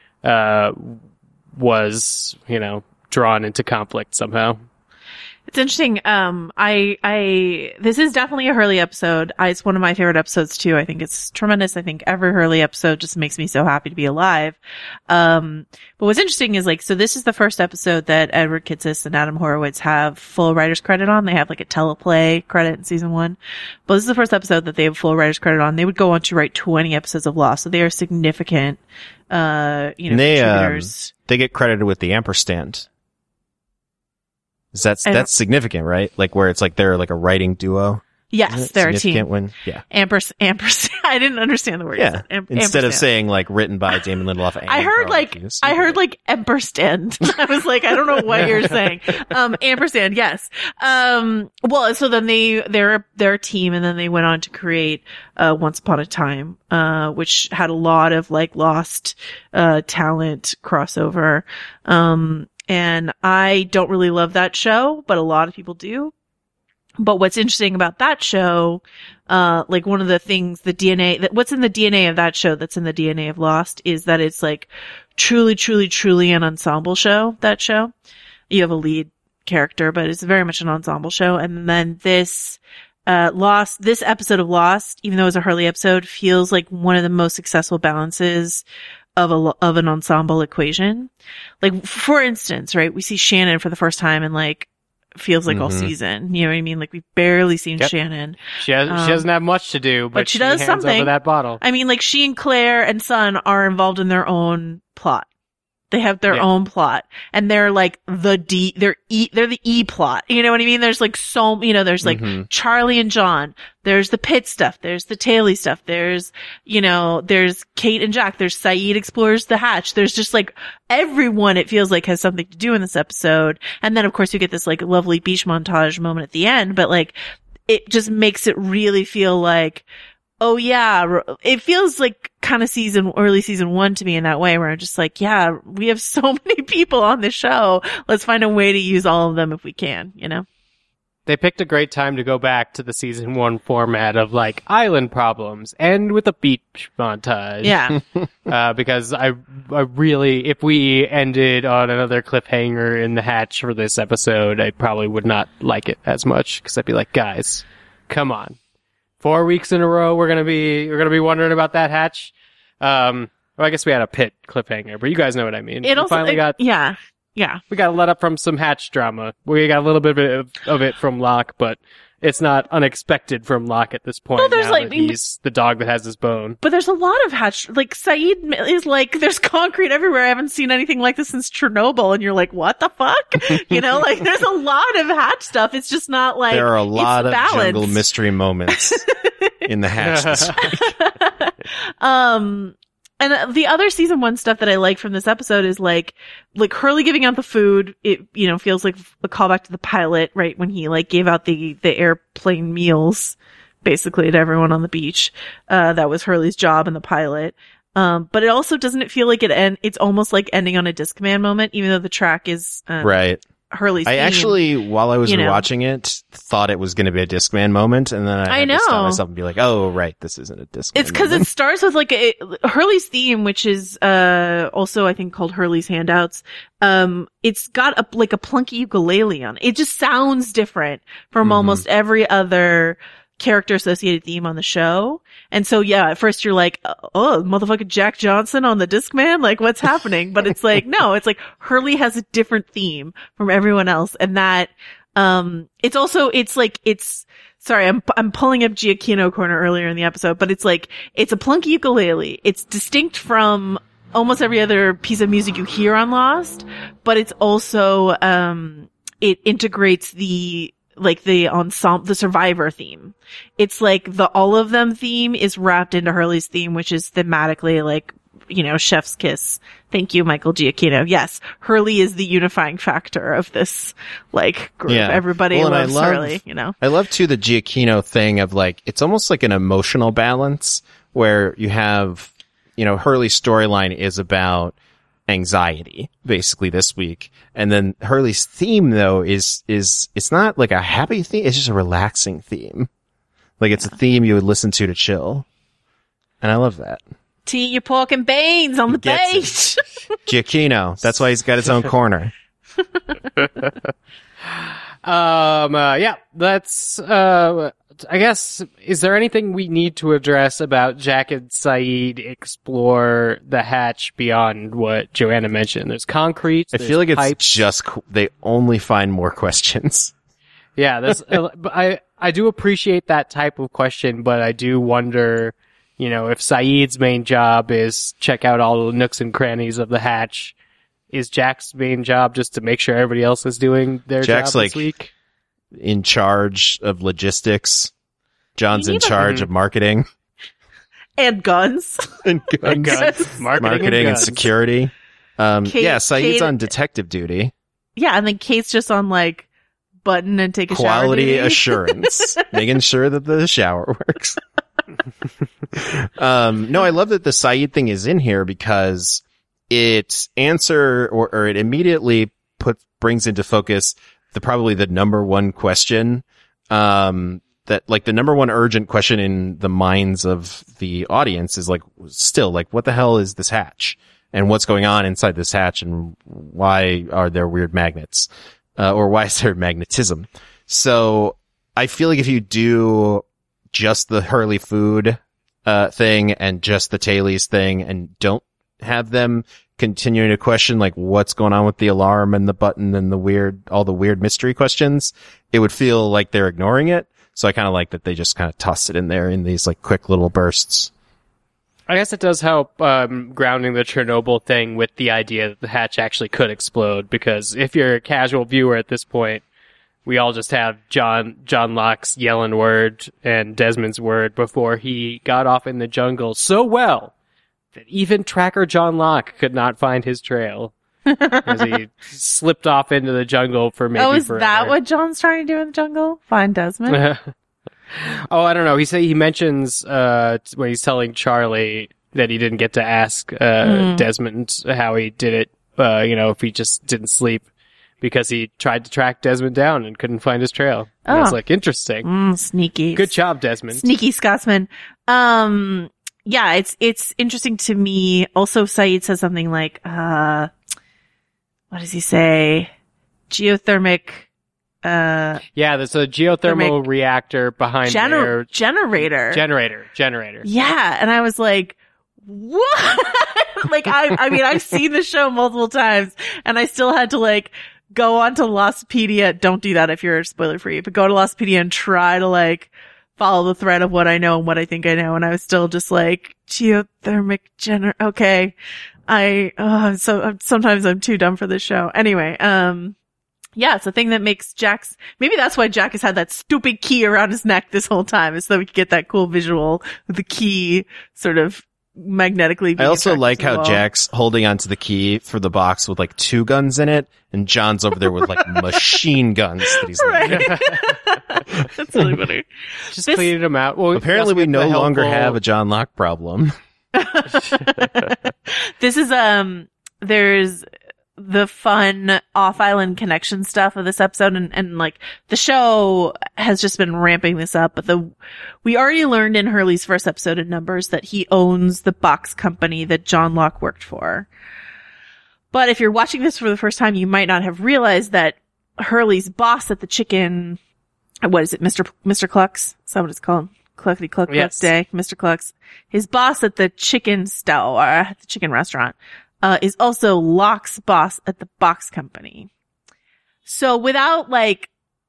was, drawn into conflict somehow. It's interesting. This is definitely a Hurley episode. It's one of my favorite episodes too. I think it's tremendous. I think every Hurley episode just makes me so happy to be alive. But what's interesting is so this is the first episode that Edward Kitsis and Adam Horowitz have full writer's credit on. They have a teleplay credit in season 1. But this is the first episode that they have full writer's credit on. They would go on to write 20 episodes of Lost. So they are significant, contributors. They get credited with the ampersand. That's significant, right? Where it's they're a writing duo. Yes, they're a team. When, yeah. Ampersand. I didn't understand the word. Yeah. Instead of saying written by Damon Lindelof. And I heard ampersand. I was I don't know what you're saying. Ampersand. Yes. Well, so then they're a team, and then they went on to create, Once Upon a Time, which had a lot of Lost, talent crossover. And I don't really love that show, but a lot of people do. But what's interesting about that show, one of the things, what's in the DNA of that show that's in the DNA of Lost is that it's truly, truly, truly an ensemble show, that show. You have a lead character, but it's very much an ensemble show. And then this episode of Lost, even though it's a Hurley episode, feels like one of the most successful balances of an ensemble equation. For instance, right, we see Shannon for the first time in feels all season. You know what I mean? We've barely seen Shannon. She doesn't have much to do, but she does hands something. Over that bottle. I mean, she and Claire and Sun are involved in their own plot. They have their own plot, and they're they're the E plot. You know what I mean? There's there's Charlie and John. There's the Pitt stuff. There's the Taily stuff. There's, there's Kate and Jack. There's Saeed explores the hatch. There's just everyone, it feels has something to do in this episode. And then of course you get this lovely beach montage moment at the end, but it just makes it really feel oh yeah, it feels kind of early season 1 to me in that way, where I'm just yeah, we have so many people on this show. Let's find a way to use all of them if we can, They picked a great time to go back to the season 1 format of island problems and with a beach montage. Yeah. Because I really, if we ended on another cliffhanger in the hatch for this episode, I probably would not like it as much, because I'd be guys, come on. 4 weeks in a row, we're gonna be wondering about that hatch. Well, I guess we had a Pitt cliffhanger, but you guys know what I mean. We finally got we got let up from some hatch drama. We got a little bit of it from Locke, but it's not unexpected from Locke at this point. Well, there's now that he's the dog that has his bone. But there's a lot of hatch. Saeed is there's concrete everywhere. I haven't seen anything like this since Chernobyl, and you're what the fuck? There's a lot of hatch stuff. It's just not there are a lot of jungle mystery moments in the hatch this week. And the other season 1 stuff that I like from this episode is Hurley giving out the food. It, feels like a callback to the pilot, right? When he gave out the airplane meals basically to everyone on the beach. That was Hurley's job in the pilot. But it also doesn't feel like it's almost like ending on a Discman moment, even though the track is, right. Hurley's theme. Actually, while I was watching it, thought it was going to be a Discman moment, and then I had to stop myself and be oh, right, this isn't a Discman It's because it starts with Hurley's theme, which is also I think called Hurley's Handouts. It's got a plunky ukulele on it. It just sounds different from almost every other character associated theme on the show. And so, yeah, at first you're oh, motherfucking Jack Johnson on the Discman? What's happening? But it's no, it's Hurley has a different theme from everyone else. And that, sorry, I'm pulling up Giacchino Corner earlier in the episode, but it's a plunky ukulele. It's distinct from almost every other piece of music you hear on Lost, but it's also, it integrates the ensemble, the Survivor theme. It's the all of them theme is wrapped into Hurley's theme, which is thematically chef's kiss. Thank you, Michael Giacchino. Yes, Hurley is the unifying factor of this group. Yeah. Everybody loves Hurley, I love too the Giacchino thing of it's almost like an emotional balance where you have, Hurley's storyline is about anxiety basically this week, and then Hurley's theme though is it's not a happy theme, it's just a relaxing theme. It's a theme you would listen to chill. And I love that. To eat your pork and beans on the gets beach. Giacchino. That's why he's got his own corner. Yeah, that's, I guess, is there anything we need to address about Jack and Sayid explore the hatch beyond what Joanna mentioned? There's concrete. I feel like it's just, they only find more questions. Yeah, that's, I do appreciate that type of question, but I do wonder, you know, if Sayid's main job is check out all the nooks and crannies of the hatch, is Jack's main job just to make sure everybody else is doing their Jack's job this week? In charge of logistics. John's in charge of marketing. And guns. And guns. Marketing and security. Sayid's on detective duty. Yeah, and then Kate's just on like button and take a shower. Quality assurance. Making sure that the shower works. No, I love that the Sayid thing is in here because it it immediately brings into focus probably the number one question, that like the number one urgent question in the minds of the audience is like, still like, what the hell is this hatch and what's going on inside this hatch and why are there weird magnets, or why is there magnetism? So I feel like if you do just the Hurley food, thing and just the Tailies thing and don't have them continuing to question like what's going on with the alarm and the button and all the weird mystery questions, it would feel like they're ignoring it. So I kind of like that they just kind of toss it in there in these like quick little bursts. I guess it does help grounding the Chernobyl thing with the idea that the hatch actually could explode, because if you're a casual viewer at this point, we all just have John Locke's Yellen word and Desmond's word before he got off in the jungle so well that even tracker John Locke could not find his trail as he slipped off into the jungle for maybe is forever. That what John's trying to do in the jungle? Find Desmond? I don't know. He mentions when he's telling Charlie that he didn't get to ask Desmond how he did it, if he just didn't sleep, because he tried to track Desmond down and couldn't find his trail. And it's like, interesting. Sneaky. Good job, Desmond. Sneaky Scotsman. Yeah, it's interesting to me. Also, Sayid says something like, what does he say? Geothermic, yeah, there's a geothermal reactor behind there. Generator. Yeah, and I was like, what? Like, I mean, I've seen the show multiple times, and I still had to like go onto Lostpedia. Don't do that if you're spoiler free, but go to Lostpedia and try to like follow the thread of what I know and what I think I know. And I was still just like, geothermic generator. Okay. Sometimes I'm too dumb for this show. Anyway, yeah, it's the thing that makes maybe that's why Jack has had that stupid key around his neck this whole time, is so we could get that cool visual with the key sort of magnetically being I also like how wall. Jack's holding onto the key for the box with like 2 guns in it, and John's over there with like machine guns that he's right. That's really funny. Just cleaning them out. Well, apparently we no longer have a John Locke problem. This is, there's the fun off-island connection stuff of this episode, and like the show has just been ramping this up, but we already learned in Hurley's first episode in Numbers that he owns the box company that John Locke worked for. But if you're watching this for the first time, you might not have realized that Hurley's boss at the chicken, what is it, Mr. Clucks? Is that what it's called? Cluckety Cluck Yes. Day, Mr. Clucks. His boss at the chicken stall, or at the chicken restaurant, is also Locke's boss at the box company. So without like,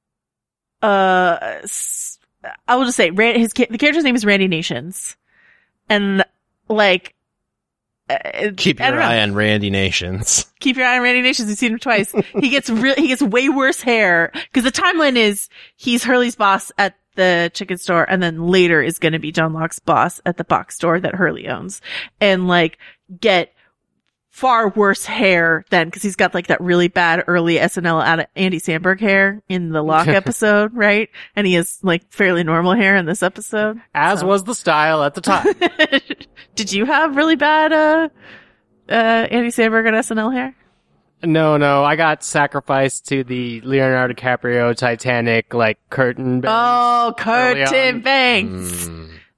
I will just say, the character's name is Randy Nations. And like, Keep your eye on Randy Nations. Keep your eye on Randy Nations. We've seen him twice. He gets way worse hair, because the timeline is he's Hurley's boss at the chicken store, and then later is going to be John Locke's boss at the box store that Hurley owns, and like get far worse hair then, because he's got like that really bad early SNL Andy Samberg hair in the Locke episode, right? And he has like fairly normal hair in this episode, as was the style at the time. Did you have really bad Andy Samberg and SNL hair? No, I got sacrificed to the Leonardo DiCaprio Titanic like curtain bangs. Oh, curtain bangs.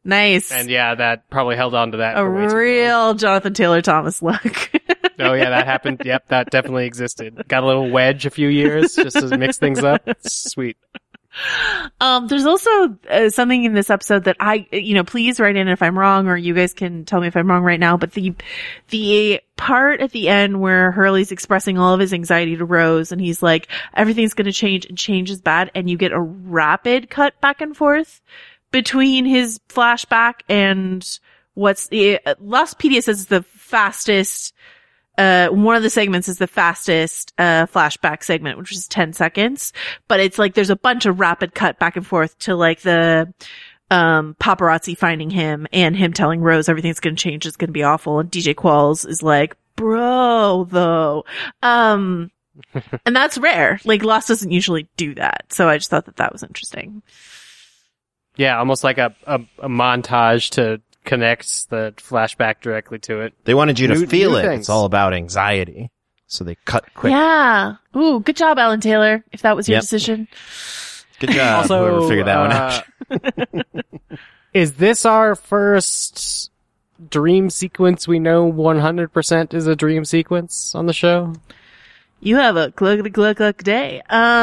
Nice. And yeah, that probably held on to that. A for way too long. real Jonathan Taylor Thomas look. Oh yeah, that happened. Yep, that definitely existed. Got a little wedge a few years just to mix things up. It's sweet. There's also something in this episode that please write in if I'm wrong, or you guys can tell me if I'm wrong right now. But the part at the end where Hurley's expressing all of his anxiety to Rose, and he's like, everything's going to change, and change is bad, and you get a rapid cut back and forth between his flashback and what's the Lostpedia says is the fastest. One of the segments is the fastest, flashback segment, which is 10 seconds, but it's like there's a bunch of rapid cut back and forth to like the, paparazzi finding him and him telling Rose everything's going to change. It's going to be awful. And DJ Qualls is like, bro, though. And that's rare. Like Lost doesn't usually do that. So I just thought that was interesting. Yeah, almost like a montage to connects the flashback directly to it. They wanted you to feel it. Things. It's all about anxiety. So they cut quick. Yeah. Ooh, good job, Alan Taylor, if that was your decision. Good job. Also, whoever figured that one out. Is this our first dream sequence we know 100% is a dream sequence on the show? You have a cluck day.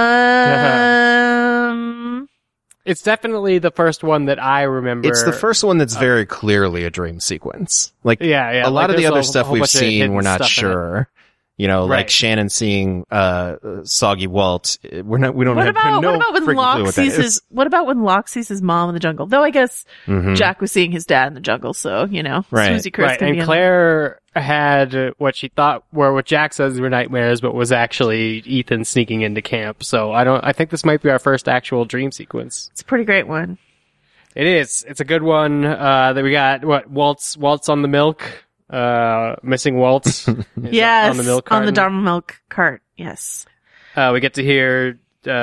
It's definitely the first one that I remember. It's the first one that's very clearly a dream sequence. Like, yeah. A lot of the other stuff we've bunch of seen, hidden we're not stuff in it. sure. You know, Right. like Shannon seeing, Soggy Walt. We don't have no what about when freaking clue Locke what that sees is. what about when Locke sees his mom in the jungle? Though I guess Jack was seeing his dad in the jungle, so, Right. Susie Chris Right, can be and in Claire had what she thought were what Jack says were nightmares, but was actually Ethan sneaking into camp. So I think this might be our first actual dream sequence. It's a pretty great one. It is. It's a good one. That we got Waltz on the milk. Missing Waltz. Yes, on the milk on the carton. Dharma milk cart. Yes. We get to hear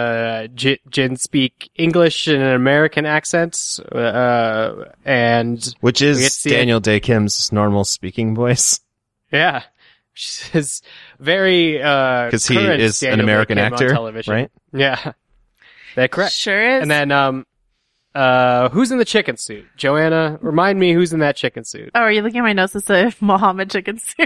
Jin speak English in an American accent, and Which we get to is see Daniel Day Kim's normal speaking voice. yeah, which is very Because he current is an Daniel American Day Kim on actor, television. right? Yeah, that's correct. Sure is. And then who's in the chicken suit? Joanna, remind me who's in that chicken suit. Oh, are you looking at my notes? It's a Mohammed chicken suit.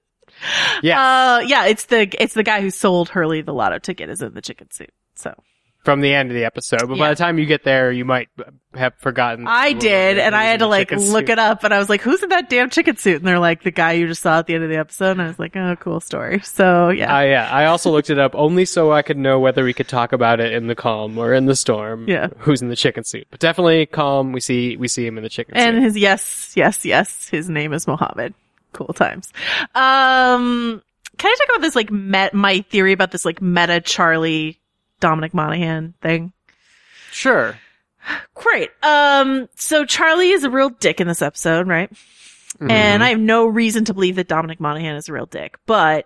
Yeah, Yeah, it's the guy who sold Hurley the lotto ticket is in the chicken suit. So from the end of the episode. But by Yeah. the time you get there, you might have forgotten. I did, and I had to like look it up, and I was like, who's in that damn chicken suit? And they're like, the guy you just saw at the end of the episode, and I was like, oh, cool story. So yeah. Yeah. I also looked it up only so I could know whether we could talk about it in the calm or in the storm. Yeah. Who's in the chicken suit? But definitely calm. We see him in the chicken And suit. his yes, his name is Mohammed. Cool times. Can I talk about this like my theory about this like meta Charlie Dominic Monaghan thing? Sure. Great. So Charlie is a real dick in this episode, right? And I have no reason to believe that Dominic Monaghan is a real dick. But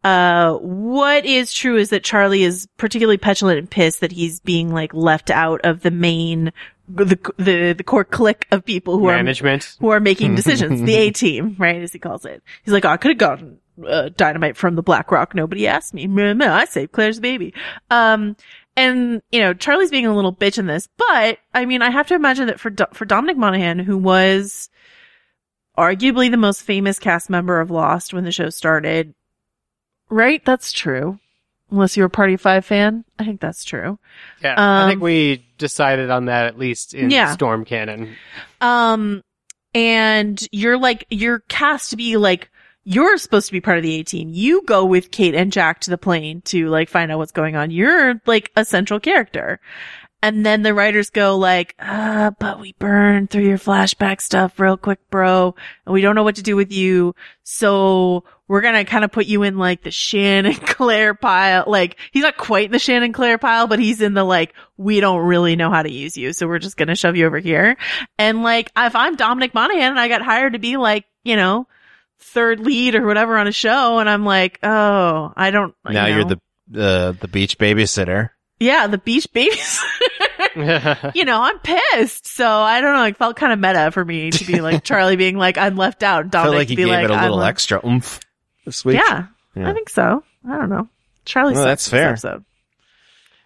what is true is that Charlie is particularly petulant and pissed that he's being like left out of the main the core clique of people who Management. are making decisions, the A team, right, as he calls it. He's like, oh, I could have gotten dynamite from the Black Rock. Nobody asked me. I saved Claire's baby. And Charlie's being a little bitch in this, but I mean, I have to imagine that for Dominic Monaghan, who was arguably the most famous cast member of Lost when the show started, right? That's true. Unless you're a Party of Five fan. I think that's true. Yeah. I think we decided on that at least in Storm Canon. And you're cast to be like, you're supposed to be part of the A-team. You go with Kate and Jack to the plane to like find out what's going on. You're like a central character. And then the writers go like, but we burned through your flashback stuff real quick, bro. And we don't know what to do with you. So we're going to kind of put you in like the Shannon Claire pile. Like he's not quite in the Shannon Claire pile, but he's in the like, we don't really know how to use you. So we're just going to shove you over here. And like, if I'm Dominic Monaghan and I got hired to be like, third lead or whatever on a show. And I'm like, oh, I don't. Now you're the beach babysitter. Yeah, the beach babies. I'm pissed. So I don't know. It felt kind of meta for me to be like Charlie being like, I'm left out. I Dominic felt like he be gave like, it a little I'm extra oomph this week. Yeah, I think so. I don't know. Charlie Well, sucks that's this fair. episode.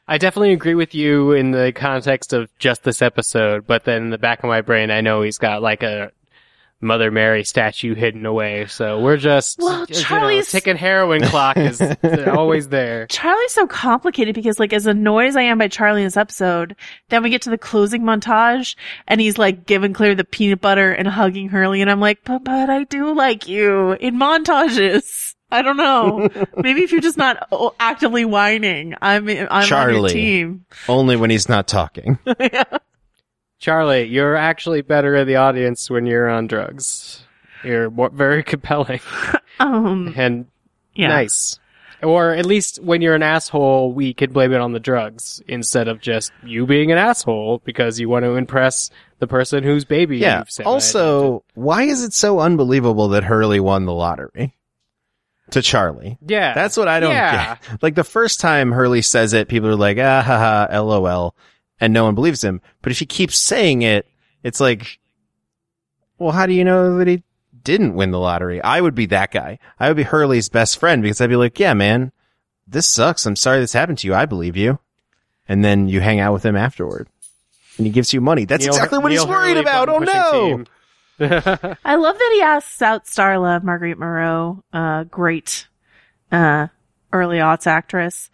I definitely agree with you in the context of just this episode, but then in the back of my brain, I know he's got like a Mother Mary statue hidden away, so we're just, Charlie's ticking heroin clock is always there. Charlie's so complicated because, like, as annoyed as I am by Charlie in this episode, then we get to the closing montage, and he's, like, giving Claire the peanut butter and hugging Hurley, and I'm like, but I do like you in montages. I don't know. Maybe if you're just not actively whining, I'm Charlie, on your team. Only when he's not talking. Yeah. Charlie, you're actually better in the audience when you're on drugs. You're very compelling. And nice. Or at least when you're an asshole, we can blame it on the drugs instead of just you being an asshole because you want to impress the person whose baby you've sent. Also, why is it so unbelievable that Hurley won the lottery? To Charlie. Yeah. That's what I don't get. Like, the first time Hurley says it, people are like, ah, ha, ha, LOL. And no one believes him. But if he keeps saying it, it's like, well, how do you know that he didn't win the lottery? I would be that guy. I would be Hurley's best friend because I'd be like, yeah, man, this sucks. I'm sorry this happened to you. I believe you. And then you hang out with him afterward. And he gives you money. That's exactly what he's worried about. Oh, no. I love that he asks out Starla, Marguerite Moreau, great, early aughts actress.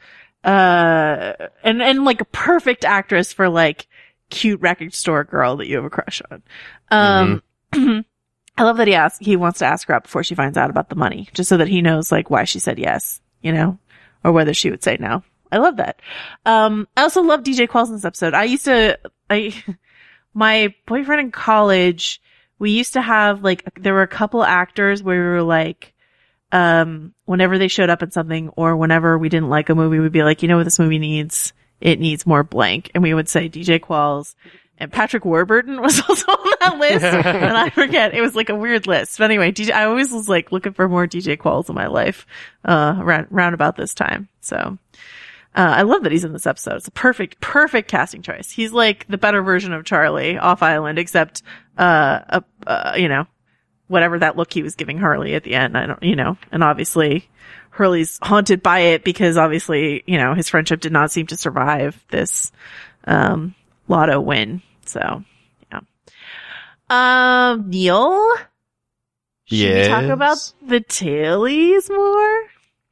And like a perfect actress for like cute record store girl that you have a crush on. I love that he wants to ask her out before she finds out about the money, just so that he knows like why she said yes, you know, or whether she would say no. I love that. I also love DJ Quells in this episode. My boyfriend in college, we used to have like, there were a couple actors where we were like, whenever they showed up in something or whenever we didn't like a movie, we'd be like, you know what this movie needs? It needs more blank. And we would say DJ Quells, and Patrick Warburton was also on that list. And I forget. It was like a weird list. But anyway, I always was like looking for more DJ Quells in my life, around about this time. So, I love that he's in this episode. It's a perfect casting choice. He's like the better version of Charlie off island, except, you know, whatever that look he was giving Hurley at the end. And obviously Hurley's haunted by it because obviously, you know, his friendship did not seem to survive this, lotto win. So, yeah. Neil? Should we talk about the tailies more?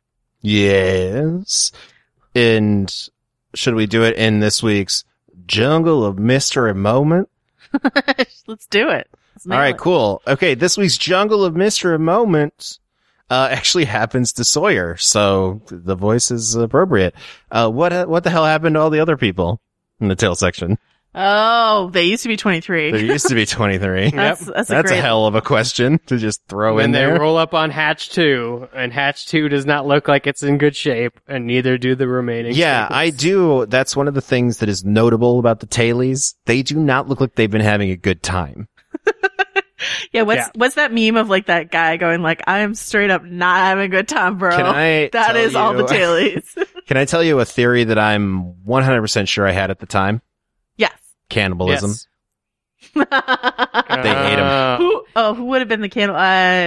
Yes. And should we do it in this week's Jungle of Mystery Moment? Let's do it. All right, cool. Okay, this week's Jungle of Mystery Moment actually happens to Sawyer, so the voice is appropriate. What the hell happened to all the other people in the tail section? Oh, they used to be 23. There used to be 23. That's a hell of a question to just throw in there. And they roll up on Hatch 2, and Hatch 2 does not look like it's in good shape, and neither do the remaining staples. I do. That's one of the things that is notable about the tailies. They do not look like they've been having a good time. Yeah, what's that meme of like that guy going like, I am straight up not having a good time, bro. That is all the tailies. Can I tell you a theory that I'm 100% sure I had at the time? Yes. Cannibalism. Yes. They ate him. Who would have been the cannibal?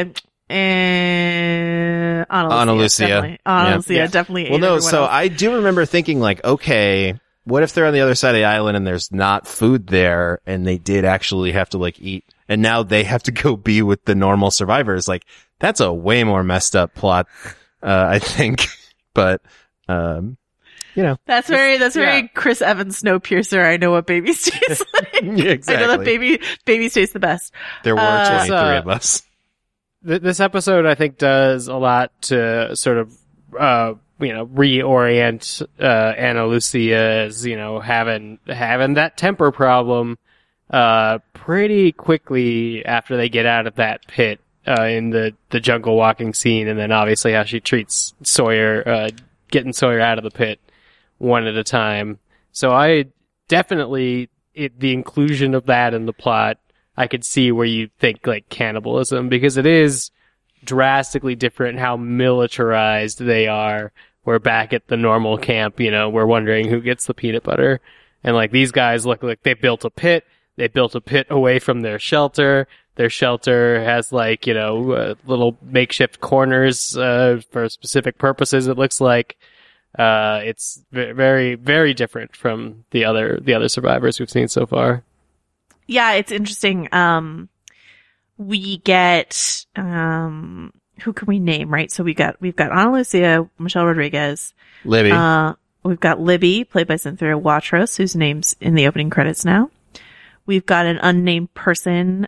Ana Lucia. Ana Lucia definitely ate everyone else. I do remember thinking like, okay, what if they're on the other side of the island and there's not food there and they did actually have to like eat and now they have to go be with the normal survivors? Like, that's a way more messed up plot, I think. But, you know. That's very Chris Evans Snowpiercer. I know what babies taste like. Yeah, exactly. I know that babies taste the best. There were 23 of us. This episode, I think, does a lot to sort of, reorient, Ana Lucia as, having that temper problem, pretty quickly after they get out of that pit, in the jungle walking scene. And then obviously how she treats Sawyer, getting Sawyer out of the pit one at a time. So I definitely, the inclusion of that in the plot, I could see where you think like cannibalism, because it is drastically different how militarized they are. We're back at the normal camp, we're wondering who gets the peanut butter. And like these guys look like they built a pit. They built a pit away from their shelter. Their shelter has like, little makeshift corners, for specific purposes, it looks like. It's very, very different from the other survivors we've seen so far. Yeah, it's interesting. We get, who can we name, right? So we've got Ana Lucia, Michelle Rodriguez. Libby. We've got Libby, played by Cynthia Watros, whose name's in the opening credits now. We've got an unnamed person,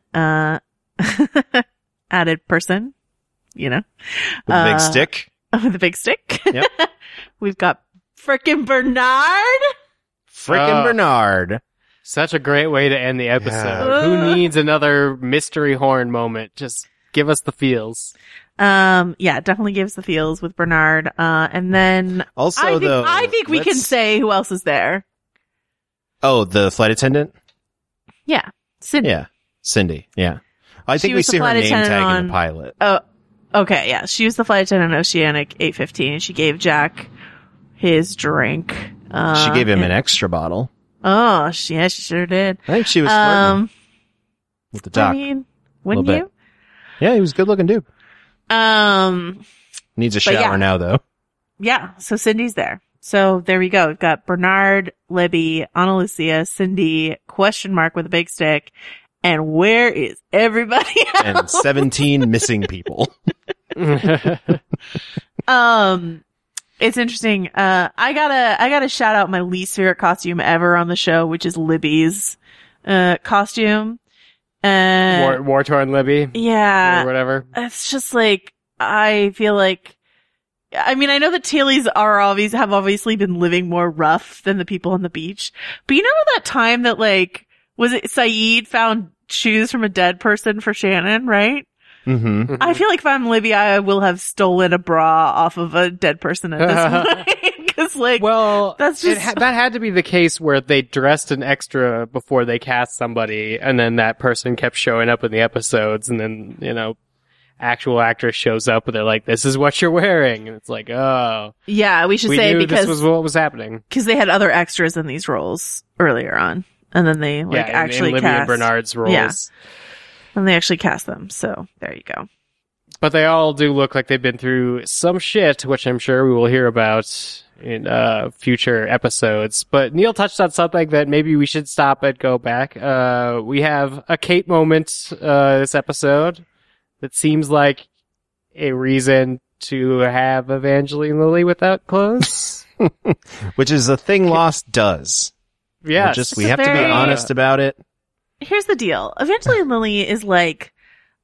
added person, you know. With a big stick. With a big stick. Yep. We've got frickin' Bernard. Bernard. Such a great way to end the episode. Who needs another mystery horn moment? Just give us the feels. Yeah, definitely gives the feels with Bernard. And then Also, I think we can say who else is there. Oh, the flight attendant? Yeah. Cindy. Yeah. Cindy. Yeah. I think She we was the see her flight name attendant tag in on- the pilot. Oh, okay. Yeah. She was the flight attendant on Oceanic 815. She gave Jack his drink. She gave him an extra bottle. Oh, she sure did. I think she was flirting with the doc. I mean, wouldn't Little you? Yeah, he was a good looking dude. Needs a shower yeah. now, though. Yeah. So Cindy's there. So there we go. We've got Bernard, Libby, Ana Lucia, Cindy, question mark with a big stick. And where is everybody else? And 17 missing people. It's interesting. I gotta shout out my least favorite costume ever on the show, which is Libby's, costume. War-torn Libby. Yeah. Or whatever. It's just like, I feel like, I mean, I know that tailies have obviously been living more rough than the people on the beach, but you know that time that like, was it Saeed found shoes from a dead person for Shannon, right? Mm-hmm. I feel like if I'm Libby, I will have stolen a bra off of a dead person at this point. Cause like, well, that's just, that had to be the case where they dressed an extra before they cast somebody, and then that person kept showing up in the episodes, and then, you know, actual actress shows up and they're like, this is what you're wearing. And it's like, oh. yeah, we should We say knew because this was what was happening. Cause they had other extras in these roles earlier on. And then they like actually in Libby cast and Bernard's roles. Yeah. And they actually cast them. So there you go. But they all do look like they've been through some shit, which I'm sure we will hear about in future episodes. But Neil touched on something that maybe we should stop and go back. We have a Kate moment this episode that seems like a reason to have Evangeline Lilly without clothes. Which is a thing Lost does. Yeah, We have to be honest about it. Here's the deal. Evangeline Lilly is like,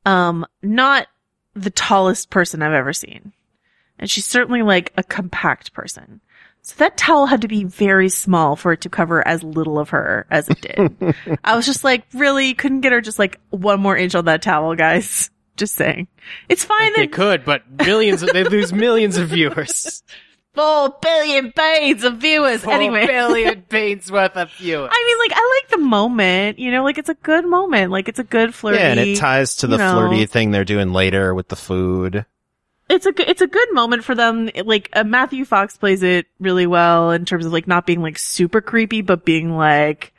not the tallest person I've ever seen. And she's certainly like a compact person. So that towel had to be very small for it to cover as little of her as it did. I was just like, really? Couldn't get her just like 1 more inch on that towel, guys? Just saying. It's fine They that could, but they lose millions of viewers. 4 billion pains of viewers. 4 Anyway. billion pains worth of viewers. I mean, like, I like the moment, you know, like, it's a good moment. Like, it's a good flirty. Yeah, and it ties to the flirty thing they're doing later with the food. It's a good moment for them. Like, Matthew Fox plays it really well in terms of, like, not being, like, super creepy, but being like,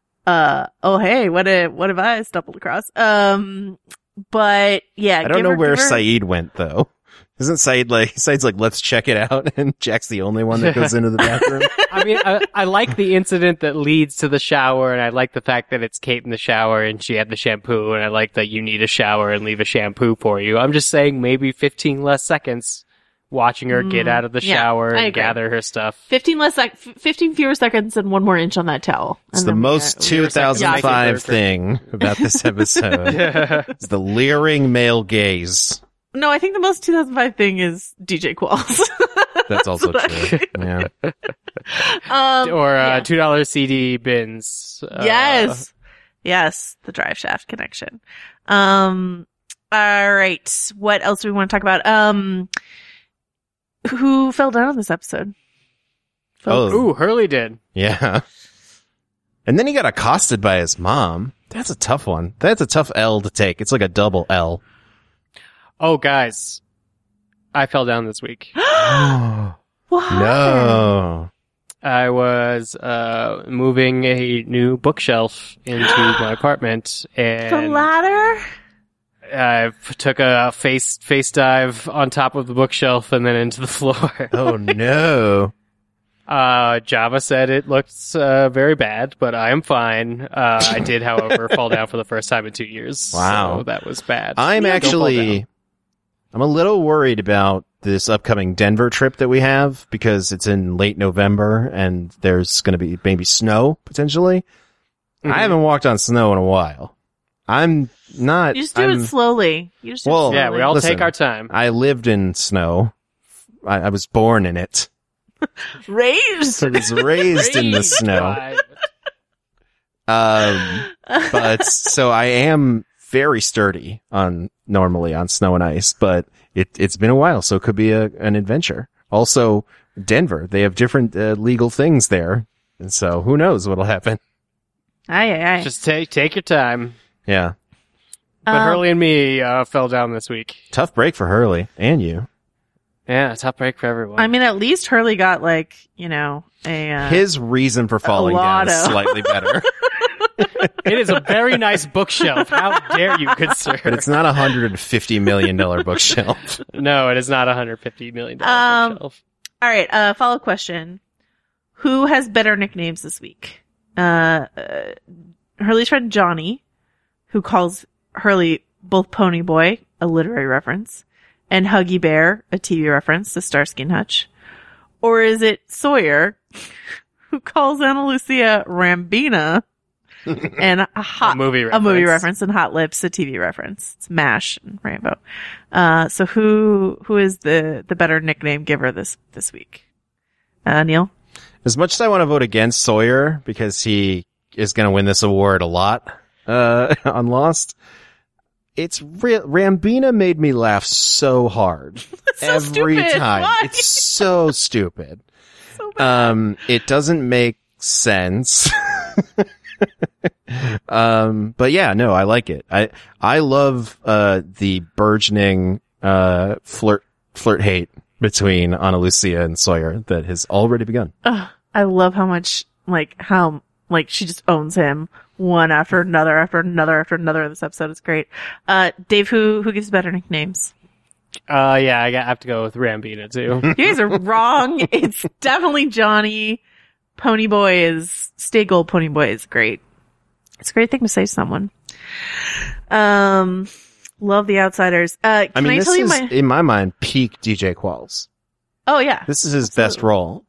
oh, hey, what have I stumbled across? But, yeah. I don't know where Saeed went, though. Isn't Saeed's like, let's check it out, and Jack's the only one that goes into the bathroom? I mean, I like the incident that leads to the shower, and I like the fact that it's Kate in the shower and she had the shampoo, and I like that you need a shower and leave a shampoo for you. I'm just saying maybe 15 less seconds watching her get out of the shower and gather her stuff. 15 fewer seconds and 1 more inch on that towel. It's the most 2005 thing about this episode. It's the leering male gaze. No, I think the most 2005 thing is DJ Qualls. That's also true. Yeah. Or $2 CD bins. Yes. Yes. The drive shaft connection. All right. What else do we want to talk about? Who fell down on this episode? Ooh, Hurley did. Yeah. And then he got accosted by his mom. That's a tough one. That's a tough L to take. It's like a double L. Oh, guys. I fell down this week. What? No. I was moving a new bookshelf into my apartment, and The ladder? I took a face dive on top of the bookshelf and then into the floor. Oh, no. Java said it looks very bad, but I am fine. I did, however, fall down for the first time in 2 years. Wow. So that was bad. I'm Don't fall down. I'm a little worried about this upcoming Denver trip that we have because it's in late November and there's going to be maybe snow potentially. Mm-hmm. I haven't walked on snow in a while. I'm not. You just do it slowly. You just do Well, it slowly. Yeah, we all Listen, take our time. I lived in snow. I was born in it. Raised. I was raised in the snow. But so I am very sturdy normally on snow and ice, but it's been a while, so it could be an adventure. Also, Denver, they have different legal things there, and so who knows what'll happen. Aye. Just take your time. Yeah, But Hurley and me fell down this week. tough break for Hurley and you. Yeah, tough break for everyone. I mean, at least Hurley got like, His reason for falling down is lotto. slightly better, it is a very nice bookshelf. How dare you, good sir? but it's not $150 million bookshelf. No, it is not $150 million bookshelf. All right. Follow-up question. Who has better nicknames this week? Hurley's friend Johnny, who calls Hurley both Pony Boy, a literary reference, and Huggy Bear, a TV reference to Starsky and Hutch. Or is it Sawyer, who calls Ana Lucia Rambina, and A movie a movie reference. reference, and Hot Lips, a TV reference. It's MASH and Rambo. So who is the better nickname giver this week? Neil? As much as I want to vote against Sawyer because he is going to win this award a lot on Lost, Rambina made me laugh so hard so every stupid. time. Why? It's so stupid. So bad. It doesn't make sense. But yeah, no, I like it. I love the burgeoning flirt hate between Ana Lucia and Sawyer that has already begun. I love how much, how she just owns him one after another after another after another. This episode is great. Dave, who gives better nicknames? Yeah, I have to go with Rambina too. You guys are wrong. It's definitely Johnny. Pony Boy Stay Gold Pony Boy is great. It's a great thing to say to someone. Love The Outsiders. Can I this tell you is, in my mind, peak DJ Qualls. Oh yeah. This is his best role.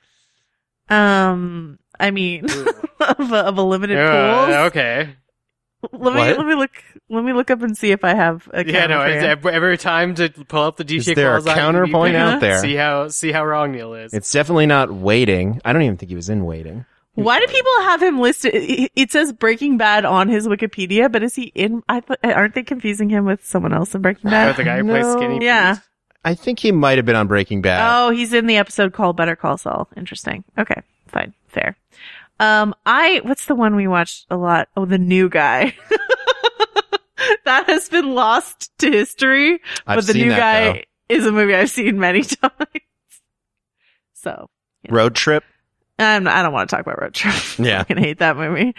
I mean, of a limited pools. Okay. Let me look up and see if I have a Yeah, no, counter for you. it's every time to pull up the DJ Is there a Qualls counterpoint IMDb out there? See how wrong Neil is. It's definitely not Waiting. I don't even think he was in Waiting. Why do people have him listed? It says Breaking Bad on his Wikipedia, but is he in? Aren't they confusing him with someone else in Breaking Oh, Bad? the guy who plays No. Skinny Yeah. Pete. I think he might have been on Breaking Bad. Oh, he's in the episode called Better Call Saul. Interesting. Okay, fine, fair. What's the one we watched a lot? Oh, The New Guy. That has been lost to history, I've but The seen New that, Guy though. is a movie I've seen many times. So, Road Trip. I don't want to talk about Road Trip. Yeah. I fucking hate that movie.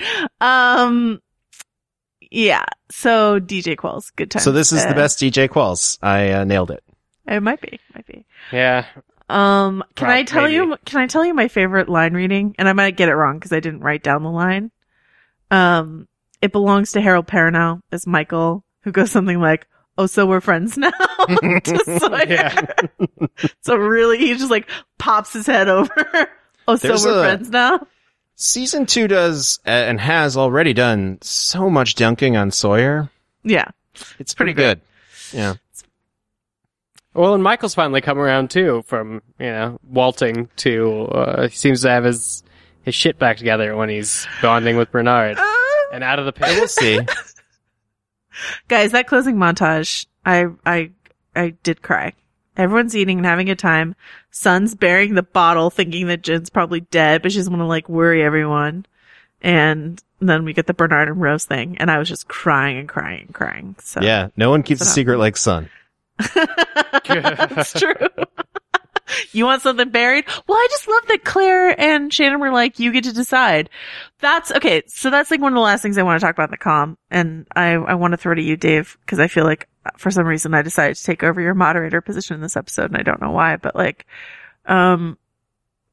Yeah. So DJ Qualls, good time. So this is the best DJ Qualls. I nailed it. It might be. Yeah. Can I tell Maybe. you? Can I tell you my favorite line reading? And I might get it wrong because I didn't write down the line. It belongs to Harold Perrineau as Michael, who goes something like, "Oh, so we're friends now." To Sawyer. Yeah. So really, he just pops his head over. Oh, so There's we're a- friends now. Season 2 does and has already done so much dunking on Sawyer. Yeah. It's pretty good. Yeah. Well, and Michael's finally come around too from, walting to, he seems to have his shit back together when he's bonding with Bernard. And out of the pit. We'll see. Guys, that closing montage, I did cry. Everyone's eating and having a time. Sun's burying the bottle, thinking that Jen's probably dead, but she doesn't want to worry everyone. And then we get the Bernard and Rose thing, and I was just crying and crying and crying. So Yeah. No one keeps a secret like Sun. It's true. You want something buried? Well, I just love that Claire and Shannon were like, you get to decide. That's okay. So that's one of the last things I want to talk about in the comm. And I want to throw to you, Dave, because I feel like for some reason I decided to take over your moderator position in this episode and I don't know why, but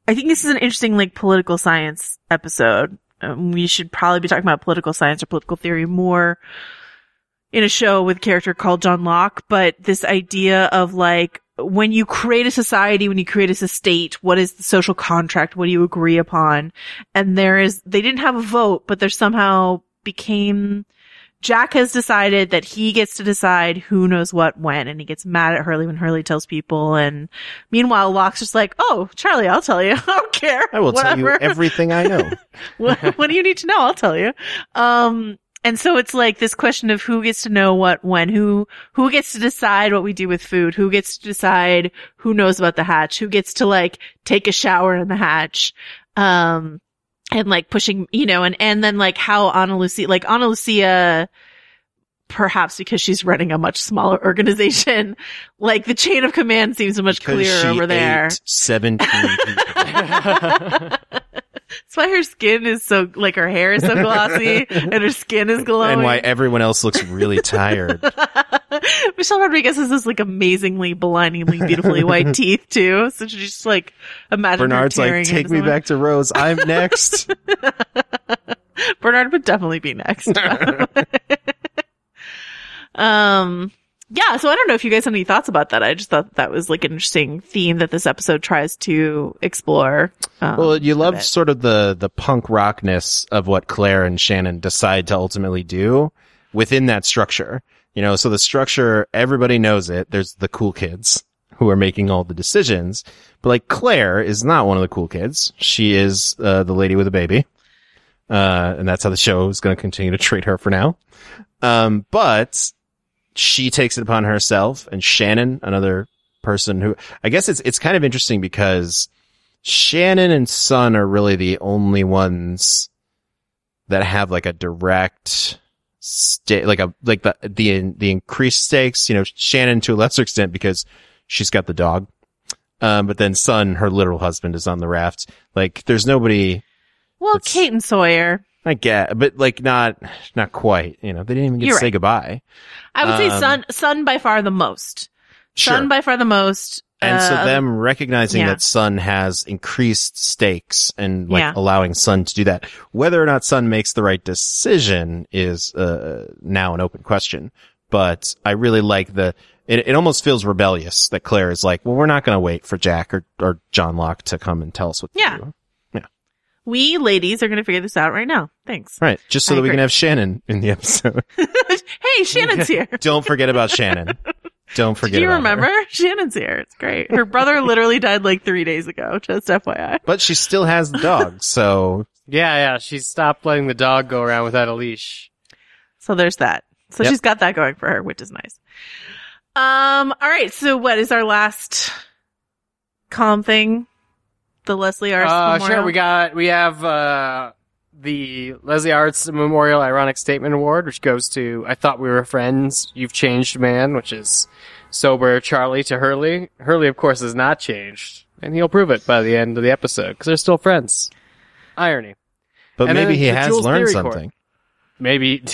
I think this is an interesting, like, political science episode. We should probably be talking about political science or political theory more in a show with a character called John Locke, but this idea of, like, when you create a society, when you create a state, what is the social contract? What do you agree upon? And they didn't have a vote, but there somehow became, Jack has decided that he gets to decide who knows what when, and he gets mad at Hurley when Hurley tells people, and meanwhile Locke's just like, oh, Charlie, I'll tell you. I don't care. I will tell you everything I know. What do you need to know? I'll tell you. And so it's like this question of who gets to know what when, who gets to decide what we do with food, who gets to decide who knows about the hatch, who gets to, like, take a shower in the hatch, and, like, pushing, you know, and then, like, how Ana Lucia, perhaps because she's running a much smaller organization, like, the chain of command seems much clearer over there. 17 people. That's why her skin is so, like, her hair is so glossy and her skin is glowing. And why everyone else looks really tired. Michelle Rodriguez has this, like, amazingly, blindingly, beautifully white teeth, too. So she's just, like, imagine Bernard's her like, take me back to Rose. I'm next. Bernard would definitely be next. Yeah, so I don't know if you guys have any thoughts about that. I just thought that was, like, an interesting theme that this episode tries to explore. Well, you love sort of the punk rockness of what Claire and Shannon decide to ultimately do within that structure. You know, so the structure, everybody knows it. There's the cool kids who are making all the decisions. But, like, Claire is not one of the cool kids. She is the lady with a baby. And that's how the show is going to continue to treat her for now. But she takes it upon herself, and Shannon, another person who, I guess it's kind of interesting because Shannon and Sun are really the only ones that have, like, a direct the increased stakes, you know, Shannon to a lesser extent because she's got the dog. But then Sun, her literal husband, is on the raft. Like, there's nobody. Well, Kate and Sawyer. I get, but, like, not quite, you know, they didn't even get to say goodbye. I would say Sun by far the most. Sure. Sun by far the most. And so them recognizing that Sun has increased stakes and, like, allowing Sun to do that. Whether or not Sun makes the right decision is, now an open question. But I really like it almost feels rebellious that Claire is like, well, we're not going to wait for Jack or John Locke to come and tell us what to do. Yeah. We ladies are going to figure this out right now. Thanks. Right. Just so that we can have Shannon in the episode. Hey, Shannon's here. Don't forget about Shannon. Don't forget. Do you about remember? her. Shannon's here. It's great. Her brother literally died like 3 days ago. Just FYI. But she still has the dog, so yeah. She stopped letting the dog go around without a leash. So there's that. So she's got that going for her, which is nice. All right. So what is our last calm thing? The Leslie Arts Memorial? Sure. We have the Leslie Arts Memorial Ironic Statement Award, which goes to I Thought We Were Friends, You've Changed Man, which is sober Charlie to Hurley. Hurley, of course, has not changed, and he'll prove it by the end of the episode, because they're still friends. Irony. But and maybe he has Jules learned Theory something. Court. Maybe.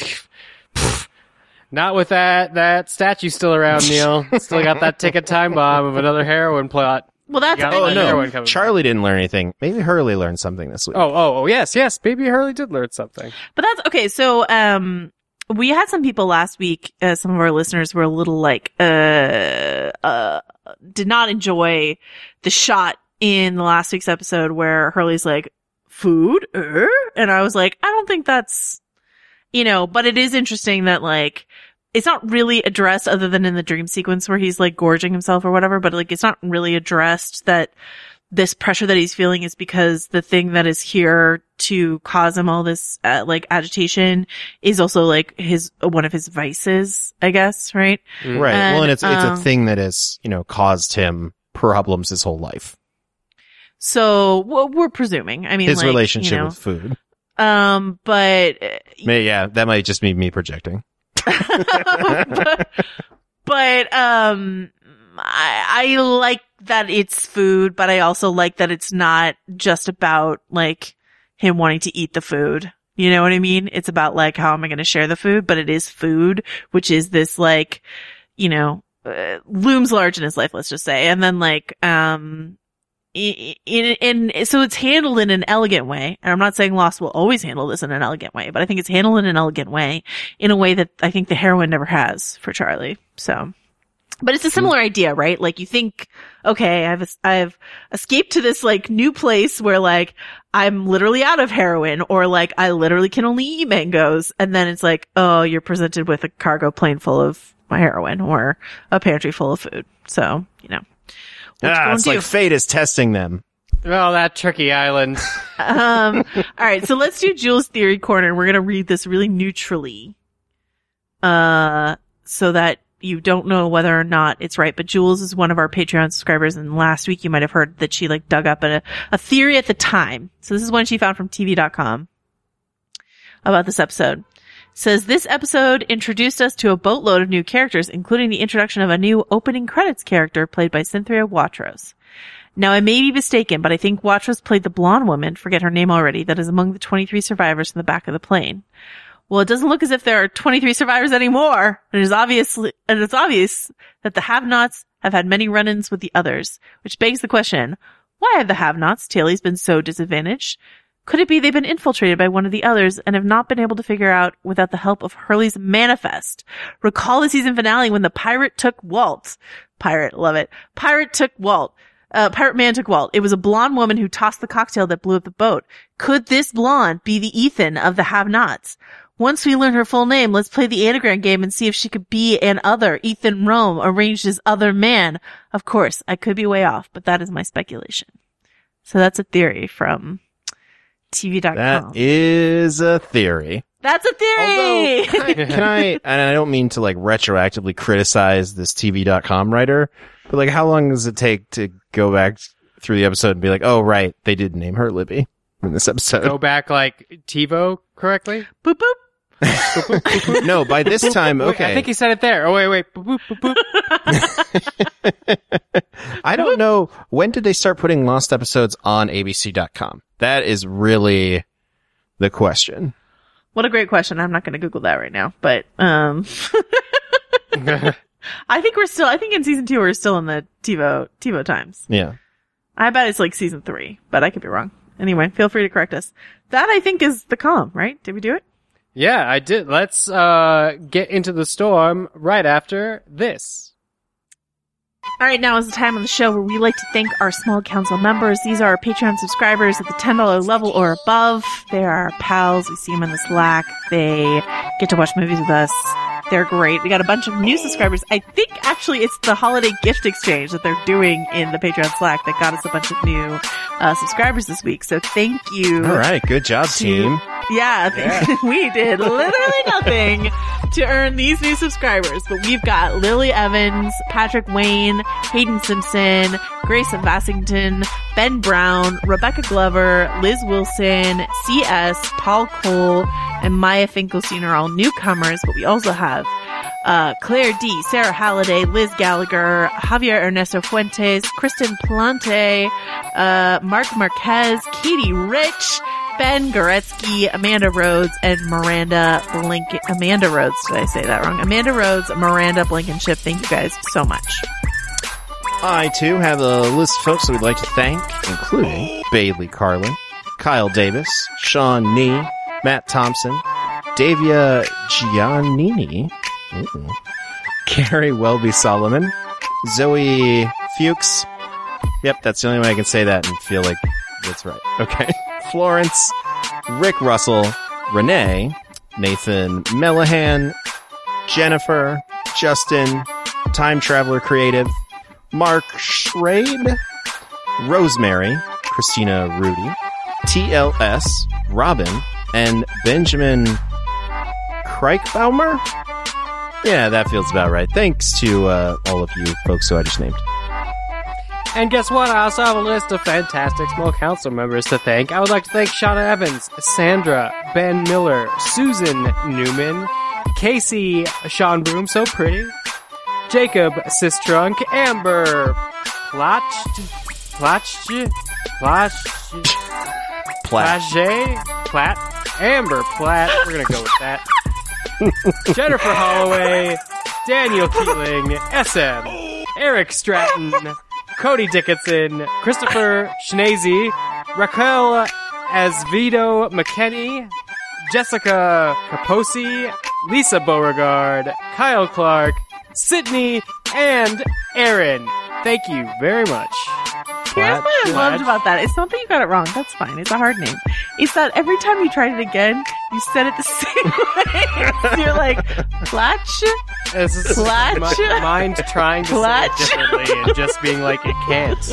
Not with that statue still around, Neil. Still got that ticking time bomb of another heroin plot. Well, that's no. Charlie didn't learn anything. Maybe Hurley learned something this week. Oh, yes. Maybe Hurley did learn something. But that's okay. So, we had some people last week. Some of our listeners were a little like, did not enjoy the shot in the last week's episode where Hurley's like, food? And I was like, I don't think that's, but it is interesting that, like, it's not really addressed other than in the dream sequence where he's, like, gorging himself or whatever, but, like, it's not really addressed that this pressure that he's feeling is because the thing that is here to cause him all this, like, agitation is also, like, one of his vices, I guess, right? Right. And it's a thing that has, caused him problems his whole life. So, we're presuming. I mean, his relationship with food. But yeah, that might just be me projecting. but I like that it's food, but I also like that it's not just about, like, him wanting to eat the food. You know what I mean? It's about, like, how am I going to share the food? But it is food, which is this, like, looms large in his life, let's just say. And then, like, so it's handled in an elegant way. And I'm not saying Lost will always handle this in an elegant way, but I think it's handled in an elegant way, in a way that I think the heroine never has for Charlie. So, but it's a similar idea, right? Like you think, okay, I've escaped to this like new place where like I'm literally out of heroin, or like I literally can only eat mangoes. And then it's like, oh, you're presented with a cargo plane full of heroin or a pantry full of food. So, you know. It's like fate is testing them. Oh, that tricky island. All right. So let's do Jules' theory corner. We're going to read this really neutrally, so that you don't know whether or not it's right. But Jules is one of our Patreon subscribers. And last week you might have heard that she like dug up a theory at the time. So this is one she found from TV.com about this episode. Says this episode introduced us to a boatload of new characters, including the introduction of a new opening credits character played by Cynthia Watros. Now, I may be mistaken, but I think Watros played the blonde woman, forget her name already, that is among the 23 survivors in the back of the plane. Well, it doesn't look as if there are 23 survivors anymore, and it's obvious that the have-nots have had many run-ins with the others, which begs the question, why have the have-nots, tailies, been so disadvantaged? Could it be they've been infiltrated by one of the others and have not been able to figure out without the help of Hurley's manifest? Recall the season finale when the pirate took Walt. Pirate, love it. Pirate man took Walt. It was a blonde woman who tossed the cocktail that blew up the boat. Could this blonde be the Ethan of the have-nots? Once we learn her full name, let's play the anagram game and see if she could be an other Ethan Rome arranged as other man. Of course, I could be way off, but that is my speculation. So that's a theory from TV.com. That is a theory. That's a theory! Although, can I, and I don't mean to like retroactively criticize this TV.com writer, but like how long does it take to go back through the episode and be like, oh right, they did name her Libby in this episode. Go back like TiVo correctly? Boop boop. Boop, boop, boop, boop. No, by this time, okay. Wait, I think he said it there. Oh, wait. Boop, boop, boop, boop. I don't know. When did they start putting Lost episodes on ABC.com? That is really the question. What a great question. I'm not going to Google that right now, but, I think in season 2, we're still in the TiVo times. Yeah. I bet it's like season 3, but I could be wrong. Anyway, feel free to correct us. That I think is the column, right? Did we do it? Yeah, I did. Let's get into the storm right after this. All right, now is the time of the show where we like to thank our small council members. These are our Patreon subscribers at the $10 level or above. They are our pals. We see them in the Slack. They get to watch movies with us. They're great. We got a bunch of new subscribers. I think actually it's the holiday gift exchange that they're doing in the Patreon Slack that got us a bunch of new subscribers this week. So thank you. All right. Good job, team. Yeah. We did literally nothing to earn these new subscribers, but we've got Lily Evans, Patrick Wayne, Hayden Simpson, Grace Vassington, Ben Brown, Rebecca Glover, Liz Wilson, CS, Paul Cole, and Maya Finkelstein are all newcomers, but we also have Claire D, Sarah Halliday, Liz Gallagher, Javier Ernesto Fuentes, Kristen Plante, Mark Marquez, Katie Rich, Ben Goretsky, Amanda Rhodes, and Amanda Rhodes. Did I say that wrong? Amanda Rhodes, Miranda Blankenship. Thank you guys so much. I, too, have a list of folks that we'd like to thank, including Bailey Carlin, Kyle Davis, Sean Nee, Matt Thompson, Davia Giannini, Carrie Welby Solomon, Zoe Fuchs. Yep, that's the only way I can say that and feel like that's right. Okay. Florence, Rick Russell, Renee, Nathan Mellahan, Jennifer, Justin, Time Traveler Creative, Mark Schrade, Rosemary, Christina Rudy, TLS, Robin, and Benjamin Kreichbaumer? Yeah, that feels about right. Thanks to all of you folks who I just named. And guess what? I also have a list of fantastic small council members to thank. I would like to thank Shauna Evans, Sandra, Ben Miller, Susan Newman, Casey, Sean Broom, so pretty, Jacob Sistrunk, Amber Amber Platt. We're gonna go with that. Jennifer Holloway, Daniel Keeling, SM, Eric Stratton, Cody Dickinson, Christopher Schnese, Raquel Asvido McKenney, Jessica Caposi, Lisa Beauregard, Kyle Clark, Sydney, and Aaron. Thank you very much. Here's what I loved about that. It's not that you got it wrong. That's fine. It's a hard name. It's that every time you tried it again, you said it the same way. So you're like, Platch? This is Platch? my mind trying to Platch? say it differently and just being like, it can't.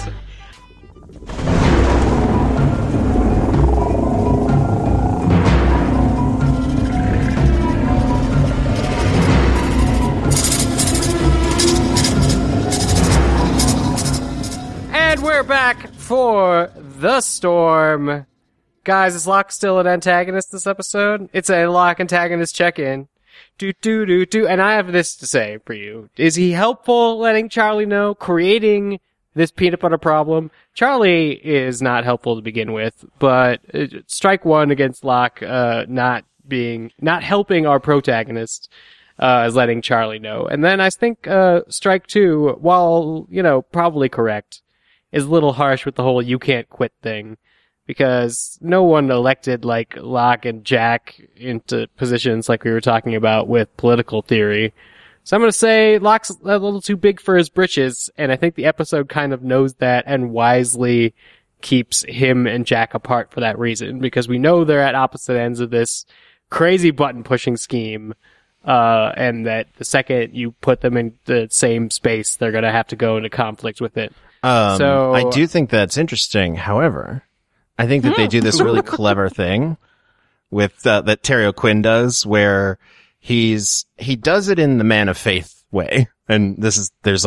And we're back for The Storm. Guys, is Locke still an antagonist this episode? It's a Locke antagonist check-in. And I have this to say for you. Is he helpful letting Charlie know, creating this peanut butter problem? Charlie is not helpful to begin with, but strike one against Locke, not helping our protagonist, is letting Charlie know. And then I think, strike two, while, probably correct, is a little harsh with the whole you can't quit thing, because no one elected like Locke and Jack into positions like we were talking about with political theory. So I'm going to say Locke's a little too big for his britches, and I think the episode kind of knows that and wisely keeps him and Jack apart for that reason, because we know they're at opposite ends of this crazy button pushing scheme, and that the second you put them in the same space, they're going to have to go into conflict with it. So I do think that's interesting. However, I think that they do this really clever thing with that Terry O'Quinn does, where he does it in the man of faith way. And there's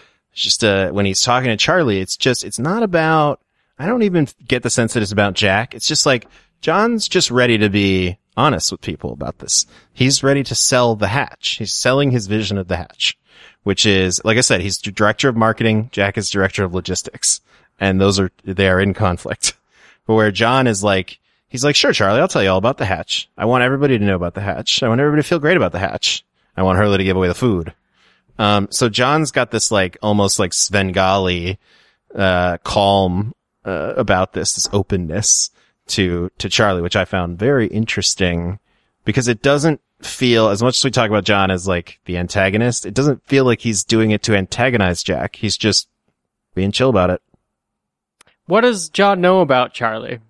when he's talking to Charlie, it's not about, I don't even get the sense that it's about Jack. It's just like, John's just ready to be honest with people about this. He's ready to sell the hatch. He's selling his vision of the hatch, which is, like I said, he's director of marketing. Jack is director of logistics. And they are in conflict. But where John is like, he's like, sure, Charlie, I'll tell you all about the hatch. I want everybody to know about the hatch. I want everybody to feel great about the hatch. I want Hurley to give away the food. So John's got this like, almost like Svengali, calm, about this openness to Charlie, which I found very interesting, because it doesn't feel, as much as we talk about John as like the antagonist, it doesn't feel like he's doing it to antagonize Jack. He's just being chill about it. What does John know about Charlie?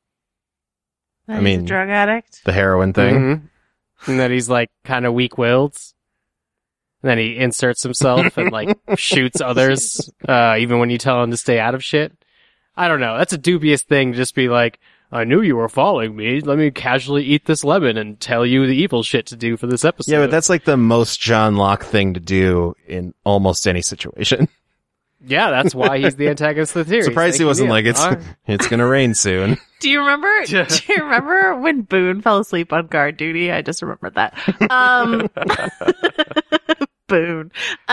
That he's a drug addict. The heroin thing. Mm-hmm. And that he's like kind of weak-willed. And then he inserts himself and like shoots others, even when you tell him to stay out of shit. I don't know. That's a dubious thing to just be like, I knew you were following me. Let me casually eat this lemon and tell you the evil shit to do for this episode. Yeah, but that's like the most John Locke thing to do in almost any situation. Yeah, that's why he's the antagonist of the theory. Surprised he wasn't like, it's gonna rain soon. Do you remember when Boone fell asleep on guard duty? I just remembered that. Boone.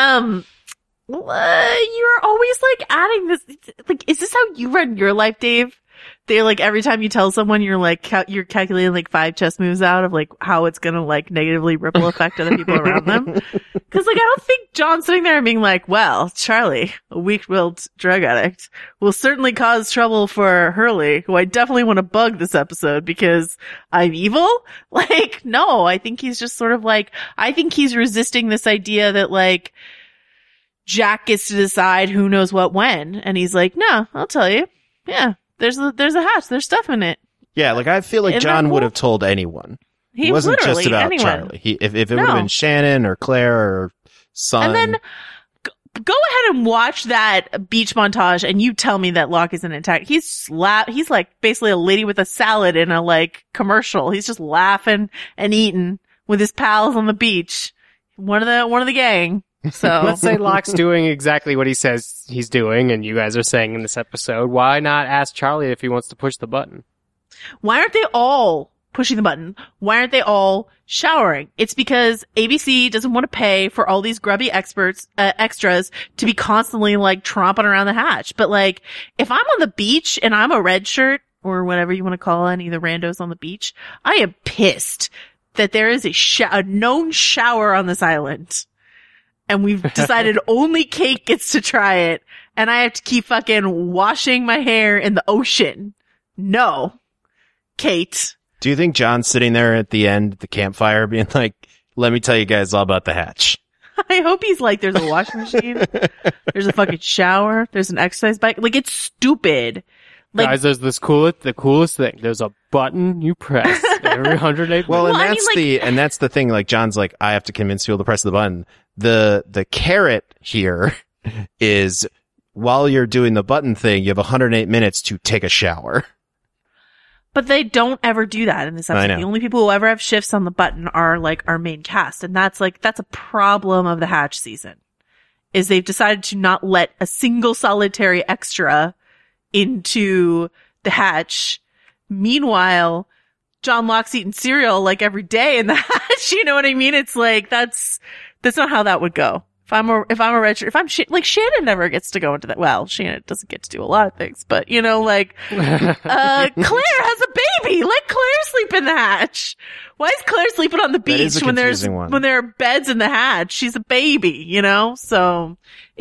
You're always like adding this, like, is this how you run your life, Dave? They're like, every time you tell someone, you're like, you're calculating like 5 chess moves out of like how it's gonna like negatively ripple affect other people around them. Cause like, I don't think John's sitting there and being like, well, Charlie, a weak-willed drug addict, will certainly cause trouble for Hurley, who I definitely want to bug this episode because I'm evil. Like, no, I think he's just sort of like, I think he's resisting this idea that like, Jack gets to decide who knows what when. And he's like, no, I'll tell you. Yeah. There's a hatch. There's stuff in it. Yeah, like I feel like John would have told anyone. He it wasn't just about anyone. Charlie. If it would have been Shannon or Claire or Son. And then go ahead and watch that beach montage and you tell me that Locke isn't intact. He's like basically a lady with a salad in a like commercial. He's just laughing and eating with his pals on the beach. One of the gang. So let's say Locke's doing exactly what he says he's doing, and you guys are saying in this episode, why not ask Charlie if he wants to push the button? Why aren't they all pushing the button? Why aren't they all showering? It's because ABC doesn't want to pay for all these grubby extras to be constantly like tromping around the hatch. But like, if I'm on the beach and I'm a red shirt or whatever you want to call any of the randos on the beach, I am pissed that there is a known shower on this island. And we've decided only Kate gets to try it. and I have to keep fucking washing my hair in the ocean. No. Kate. Do you think John's sitting there at the end at the campfire being like, let me tell you guys all about the hatch? I hope he's like, there's a washing machine. There's a fucking shower. There's an exercise bike. Like, it's stupid. Like, guys, there's the coolest thing. There's a button you press every 108 Well, and minutes. that's the thing. Like, John's like, I have to convince people to press the button. The carrot here is while you're doing the button thing, you have 108 minutes to take a shower. but they don't ever do that in this I episode. know. The only people who ever have shifts on the button are like our main cast. And that's a problem of the Hatch season, is they've decided to not let a single solitary extra into the Hatch. Meanwhile, John Locke's eating cereal like every day in the Hatch. You know what I mean? It's like, that's not how that would go. Shannon never gets to go into that. Well, Shannon doesn't get to do a lot of things, but you know, like, Claire has a baby. Let Claire sleep in the Hatch. Why is Claire sleeping on the That is beach a when confusing one. there are beds in the Hatch? She's a baby, you know? So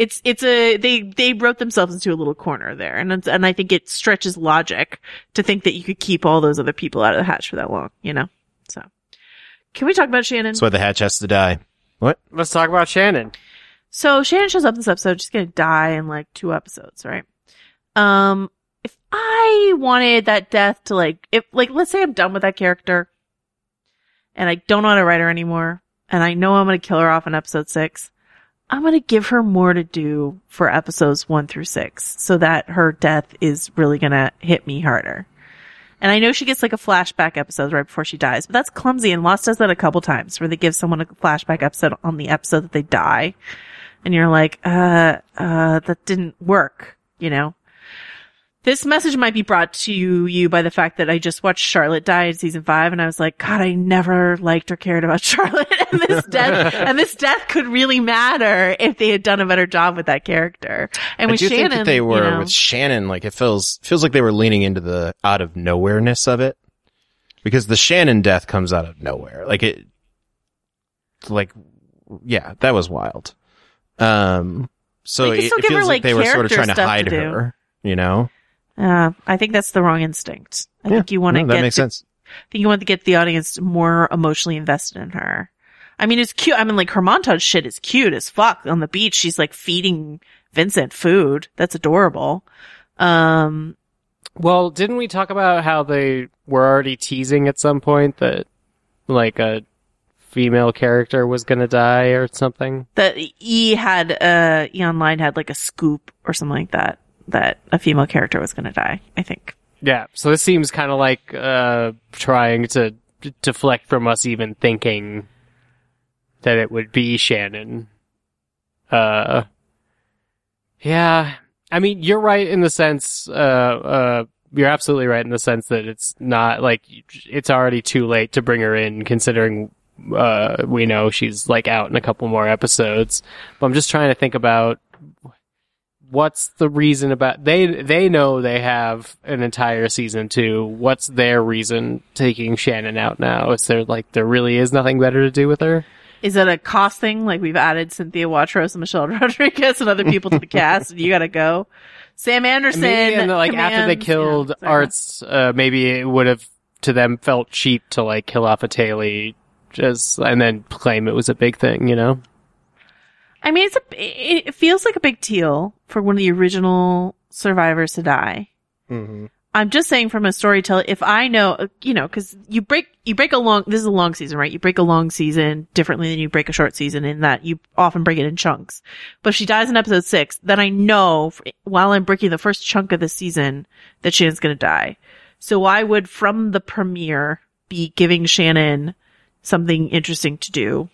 they wrote themselves into a little corner there. And I think it stretches logic to think that you could keep all those other people out of the Hatch for that long, you know? So can we talk about Shannon? That's why the hatch has to die. What? Let's talk about Shannon. So Shannon shows up in this episode. She's going to die in like 2 episodes, right? If I wanted that death to let's say I'm done with that character and I don't know how to write her anymore and I know I'm going to kill her off in episode 6, I'm going to give her more to do for episodes 1 through 6 so that her death is really going to hit me harder. And I know she gets like a flashback episode right before she dies, but that's clumsy, and Lost does that a couple times where they give someone a flashback episode on the episode that they die. And you're like, that didn't work, you know? This message might be brought to you by the fact that I just watched Charlotte die in season 5, and I was like, God, I never liked or cared about Charlotte, and this death could really matter if they had done a better job with that character. And I with do Shannon, think that they were, you know, with Shannon, like, it feels like they were leaning into the out of nowhereness of it. Because the Shannon death comes out of nowhere. Yeah, that was wild. So But you can it still give her, feels like like, they were sort of character trying to stuff hide to do. her, you know? I think that's the wrong instinct. I think you want to that makes sense. I think you want to get the audience more emotionally invested in her. I mean, it's cute. I mean, like, her montage shit is cute as fuck. On the beach, she's like feeding Vincent food. That's adorable. Well, didn't we talk about how they were already teasing at some point that, like, a female character was gonna die or something? That E Online had like a scoop or something like that a female character was gonna die, I think. Yeah, so this seems kind of like trying to deflect from us even thinking that it would be Shannon. Yeah, I mean, you're right in the sense, you're absolutely right in the sense that it's not, like, it's already too late to bring her in, considering we know she's, like, out in a couple more episodes. But I'm just trying to think about what's the reason about, they know they have an entire season 2. What's their reason taking Shannon out now? Is there, like, there really is nothing better to do with her? Is it a cost thing? Like, we've added Cynthia Watros and Michelle Rodriguez and other people to the cast, and you gotta go. Sam Anderson. Maybe, and, like, after they commands- killed yeah, sorry. Arts, maybe it would have to them felt cheap to, like, kill off a Taylor and then claim it was a big thing, you know? I mean, it feels like a big deal for one of the original survivors to die. Mm-hmm. I'm just saying, from a storyteller, if I know, you know, cause you break this is a long season, right? You break a long season differently than you break a short season, in that you often break it in chunks. But if she dies in episode 6, then I know while I'm breaking the first chunk of the season that Shannon's gonna die. So I would, from the premiere, be giving Shannon something interesting to do.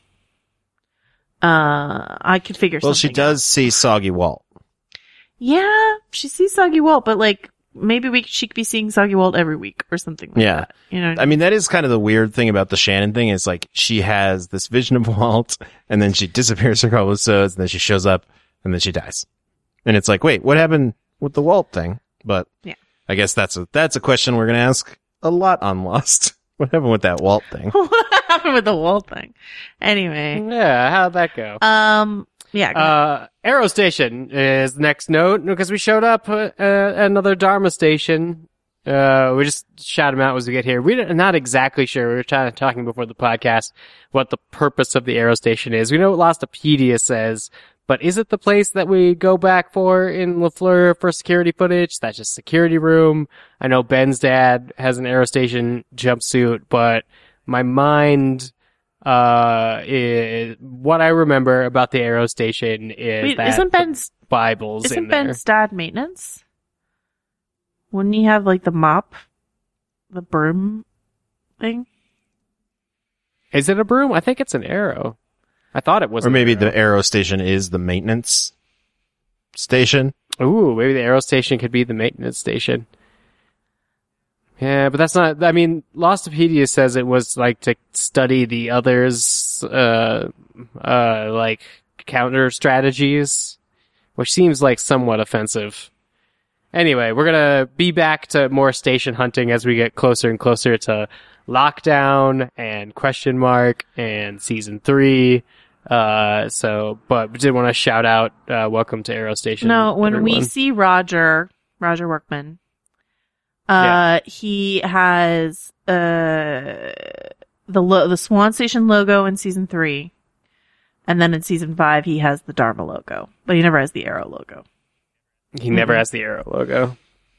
I could figure something Well, she does out. see Soggy Walt. Yeah, she sees Soggy Walt, but like, maybe she could be seeing Soggy Walt every week or something like Yeah. that. You know, I mean, that is kind of the weird thing about the Shannon thing, is like, she has this vision of Walt, and then she disappears for a couple of episodes, and then she shows up, and then she dies. And it's like, wait, what happened with the Walt thing? But yeah. I guess that's a question we're going to ask a lot on Lost. What happened with that Walt thing? What happened with the Walt thing? Anyway. Yeah, how'd that go? Arrow Station is the next note because we showed up at another Dharma station. We just shout them out as we get here. We're not exactly sure. We were talking before the podcast what the purpose of the Arrow Station is. We know what Lostopedia says, but is it the place that we go back for in LaFleur for security footage? That's just security room. I know Ben's dad has an Arrow Station jumpsuit, but my mind, is what I remember about the Arrow Station is that isn't Ben's Bible's in there. Ben's dad maintenance? Wouldn't he have like the mop, the broom thing? Is it a broom? I think it's an arrow. I thought it was. Or maybe the Arrow Station is the maintenance station. Ooh, maybe the Arrow Station could be the maintenance station. Yeah, but that's not, I mean, Lostopedia says it was like to study the others, like counter strategies, which seems like somewhat offensive. Anyway, we're gonna be back to more station hunting as we get closer and closer to Lockdown and Question Mark and Season 3. But we did want to shout out, welcome to Arrow Station. No, when everyone. we see Roger Workman, he has, the Swan Station logo in Season 3. And then in Season 5, he has the Dharma logo, but he never has the Arrow logo. He never has the Arrow logo.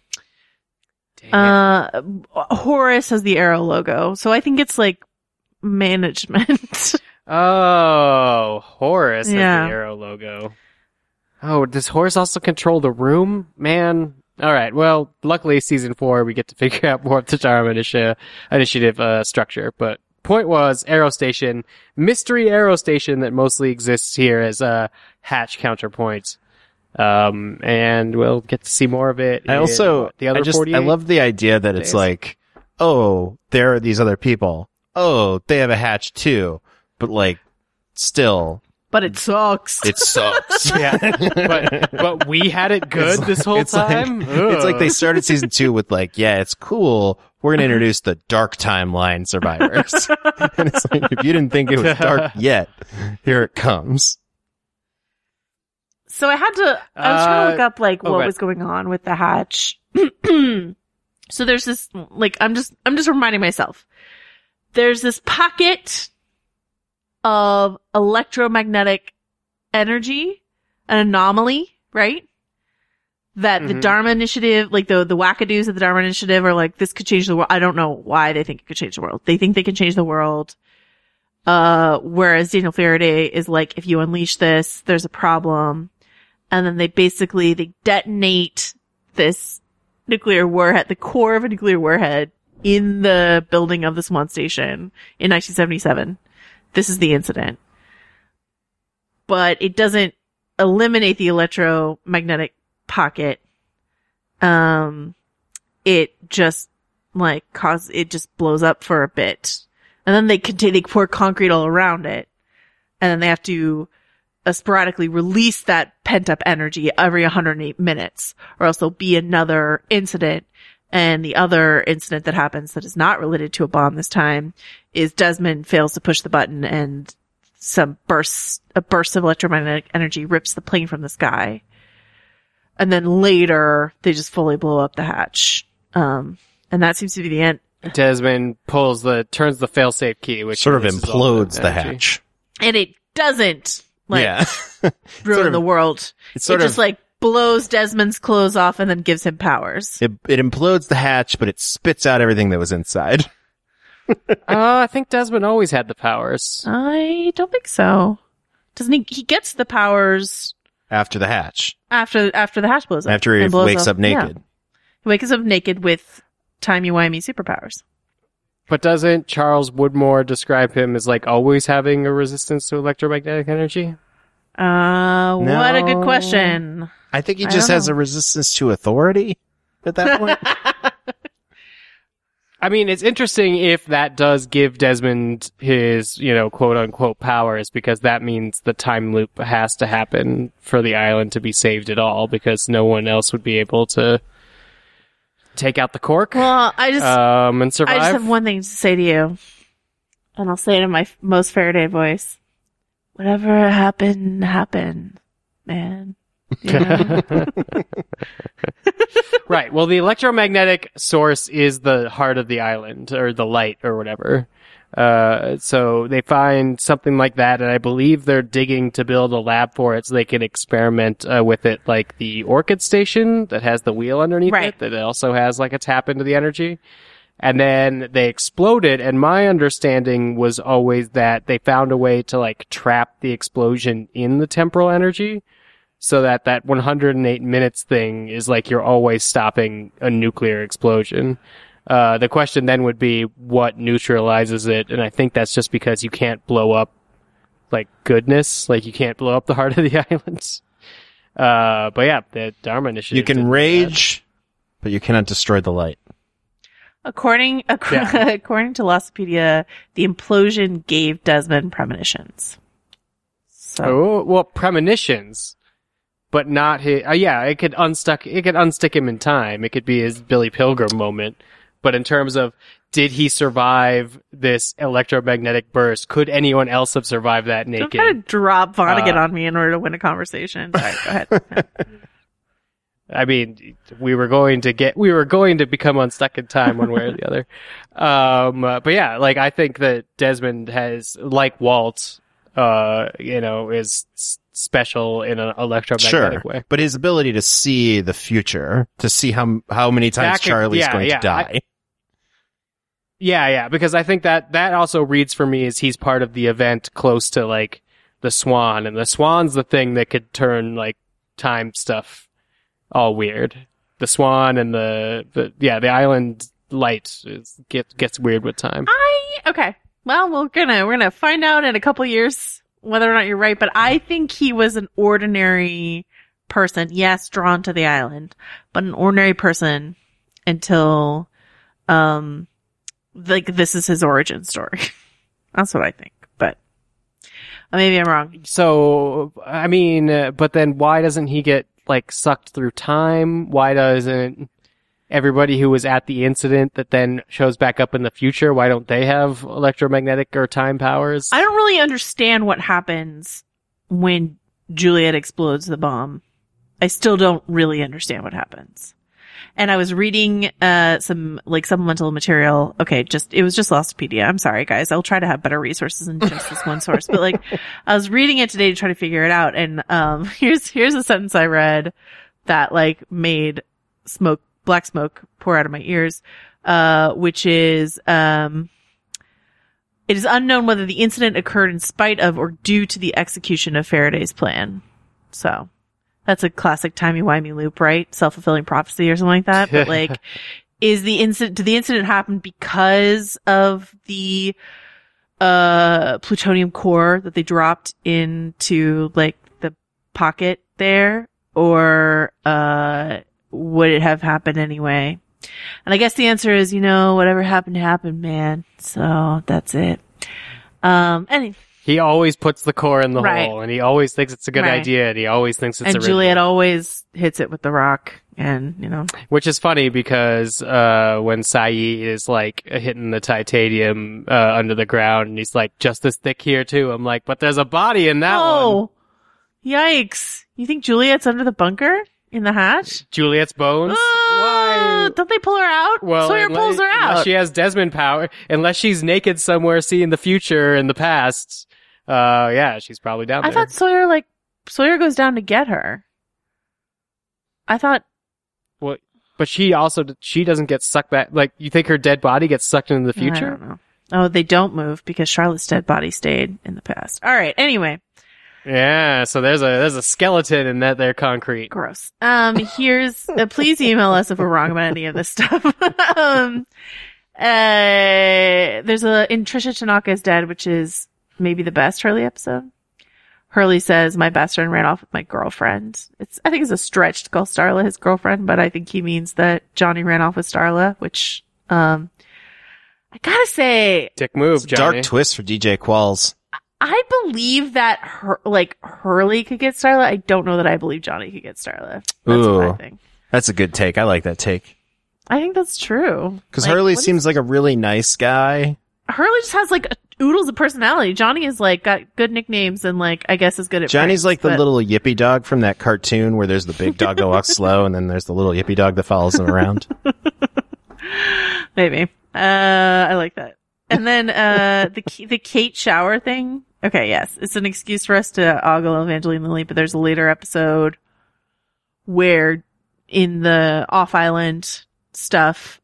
Horace has the Arrow logo, so I think it's like management. Oh, Horace has the Arrow logo. Oh, does Horace also control the room? Man. Alright, well, luckily Season 4 we get to figure out more of the Dharma initiative structure, but point was, Arrow Station, mystery Arrow Station that mostly exists here as a hatch counterpoint. And we'll get to see more of it. I also, the other I love the idea that it's like, oh, there are these other people. Oh, they have a hatch too. But like, still. But it sucks. It sucks. Yeah. But we had it good this whole time? It's like they started Season 2 with like, yeah, it's cool. We're going to introduce the dark timeline survivors. And it's like, if you didn't think it was dark yet, here it comes. So I was trying to look up like what was going on with the hatch. So there's this, like, I'm just reminding myself. There's this pocket of electromagnetic energy, an anomaly, right? That the Dharma Initiative, like the wackadoos of the Dharma Initiative are like, this could change the world. I don't know why they think it could change the world. They think they can change the world. Whereas Daniel Faraday is like, if you unleash this, there's a problem. And then they detonate this nuclear warhead, the core of a nuclear warhead in the building of the Swan Station in 1977. This is the incident. But it doesn't eliminate the electromagnetic pocket. It just it just blows up for a bit. And then they pour concrete all around it. And then they have to sporadically release that pent up energy every 108 minutes, or else there'll be another incident. And the other incident that happens that is not related to a bomb this time is Desmond fails to push the button and a burst of electromagnetic energy rips the plane from the sky. And then later they just fully blow up the hatch. And that seems to be the end. Desmond turns the failsafe key, which sort of implodes the hatch. And it doesn't ruin the world. It just blows Desmond's clothes off and then gives him powers. It implodes the hatch, but it spits out everything that was inside. I think Desmond always had the powers. I don't think so. Doesn't he? He gets the powers after the hatch. After the hatch blows up. After he wakes up naked. Yeah. He wakes up naked with timey-wimey superpowers. But doesn't Charles Woodmore describe him as always having a resistance to electromagnetic energy? What a good question. I think he just has a resistance to authority at that point. I mean, it's interesting if that does give Desmond his, quote unquote powers, because that means the time loop has to happen for the island to be saved at all, because no one else would be able to take out the cork. Well, and survive. I just have one thing to say to you, and I'll say it in my most Faraday voice. whatever happened, man. You know? Right. Well, the electromagnetic source is the heart of the island, or the light, or whatever. So they find something like that, and I believe they're digging to build a lab for it so they can experiment with it, like the Orchid Station that has the wheel underneath it, that also has like a tap into the energy. And then they exploded, and my understanding was always that they found a way to like trap the explosion in the temporal energy, so that 108 minutes thing is like you're always stopping a nuclear explosion. The question then would be what neutralizes it, and I think that's just because you can't blow up like goodness, like you can't blow up the heart of the islands. But yeah, the Dharma Initiative. You can rage, but you cannot destroy the light. According to Lostpedia, the implosion gave Desmond premonitions. So, well, premonitions, but not his. It could unstick him in time. It could be his Billy Pilgrim moment. But in terms of, did he survive this electromagnetic burst? Could anyone else have survived that naked? Don't try to drop Vonnegut on me in order to win a conversation. Sorry, go ahead. I mean, we were going to become unstuck in time one way or the other. But yeah, like, I think that Desmond has, like Walt, is special in an electromagnetic way. But his ability to see the future, to see how many times Charlie's going to die. Because I think that also reads for me as he's part of the event close to, like, the Swan, and the Swan's the thing that could turn, like, time stuff all weird. The Swan and the island light gets weird with time. Okay. Well, we're gonna find out in a couple years whether or not you're right, but I think he was an ordinary person. Yes, drawn to the island, but an ordinary person until, this is his origin story. That's what I think, but maybe I'm wrong. So, I mean, but then why doesn't he get, like, sucked through time? Why doesn't everybody who was at the incident that then shows back up in the future, why don't they have electromagnetic or time powers? I don't really understand what happens when Juliet explodes the bomb. I still don't really understand what happens. And I was reading some like supplemental material. Okay, it was just Lostpedia. I'm sorry, guys. I'll try to have better resources than just this one source. But like, I was reading it today to try to figure it out. And here's a sentence I read that like made black smoke pour out of my ears, which is, it is unknown whether the incident occurred in spite of or due to the execution of Faraday's plan. So that's a classic timey-wimey loop, right? Self-fulfilling prophecy or something like that. But like, did the incident happen because of the, plutonium core that they dropped into like the pocket there? Or, would it have happened anyway? And I guess the answer is, whatever happened, man. So that's it. He always puts the core in the hole, and he always thinks it's a good idea, and he always thinks it's original. And Juliet always hits it with the rock, and, Which is funny because, when Saeed is like hitting the titanium, under the ground, and he's like, just this thick here too. I'm like, but there's a body in that one. Oh, yikes. You think Juliet's under the bunker? In the hatch? Juliet's bones? Why? Don't they pull her out? Well, Sawyer pulls her out. Unless she has Desmond power. Unless she's naked somewhere seeing the future and the past. She's probably down there. I thought Sawyer goes down to get her. I thought. Well, but she doesn't get sucked back. Like, you think her dead body gets sucked into the future? I don't know. Oh, they don't move because Charlotte's dead body stayed in the past. All right. Anyway. Yeah, so there's a skeleton in that there concrete. Gross. Here's please email us if we're wrong about any of this stuff. There's in Trisha Tanaka is Dead, which is maybe the best Hurley episode. Hurley says, my best friend ran off with my girlfriend. I think it's a stretch to call Starla his girlfriend, but I think he means that Johnny ran off with Starla, which, I gotta say. Dick move, Johnny. Dark twist for DJ Qualls. I believe that Hurley could get Starla. I don't know that I believe Johnny could get Starla. That's what I think. That's a good take. I like that take. I think that's true. Because Hurley seems like a really nice guy. Hurley just has like oodles of personality. Johnny is like got good nicknames and like I guess is good at Johnny's pranks, like the but- little yippy dog from that cartoon where there's the big dog that walks slow and then there's the little yippy dog that follows him around. Maybe. I like that. And then the Kate shower thing. Okay, yes, it's an excuse for us to ogle Evangeline Lilly, but there's a later episode where in the off island stuff,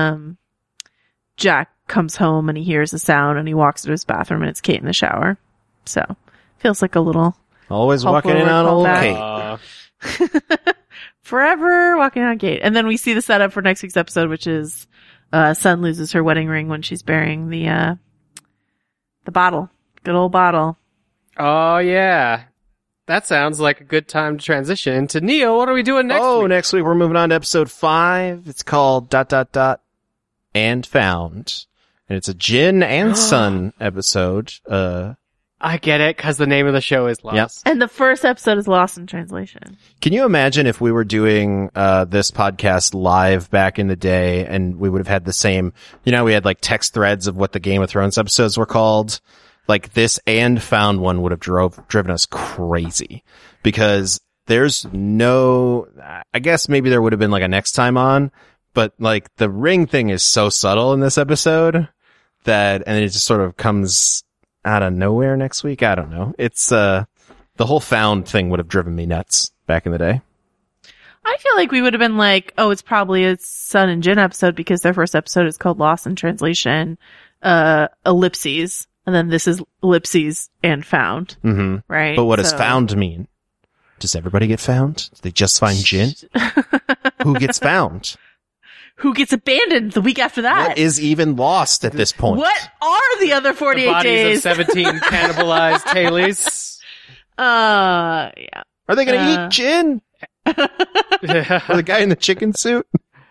Jack comes home and he hears a sound and he walks to his bathroom and it's Kate in the shower. So feels like a little Always walking in on old callback. Kate. Forever walking on Kate. And then we see the setup for next week's episode, which is Sun loses her wedding ring when she's burying the bottle. Good old bottle. Oh, yeah. That sounds like a good time to transition into Neil. What are we doing next week? Next week we're moving on to episode 5. It's called ... and Found. And it's a Jin and Sun episode. I get it, because the name of the show is Lost. Yep. And the first episode is lost in translation. Can you imagine if we were doing this podcast live back in the day and we would have had the same, we had like text threads of what the Game of Thrones episodes were called? Like this and Found one would have driven us crazy because there's no, I guess maybe there would have been like a next time on, but like the ring thing is so subtle in this episode and it just sort of comes out of nowhere next week. I don't know. It's, the whole Found thing would have driven me nuts back in the day. I feel like we would have been like, oh, it's probably a Sun and Jin episode because their first episode is called Lost in Translation, ellipses. And then this is ellipses and Found. Mm-hmm. Right? But what does Found mean? Does everybody get found? Do they just find Jin? Who gets found? Who gets abandoned the week after that? What is even lost at this point? What are the other 48 the bodies days? of 17 cannibalized Tailies. Yeah. Are they going to eat Jin? Or the guy in the chicken suit?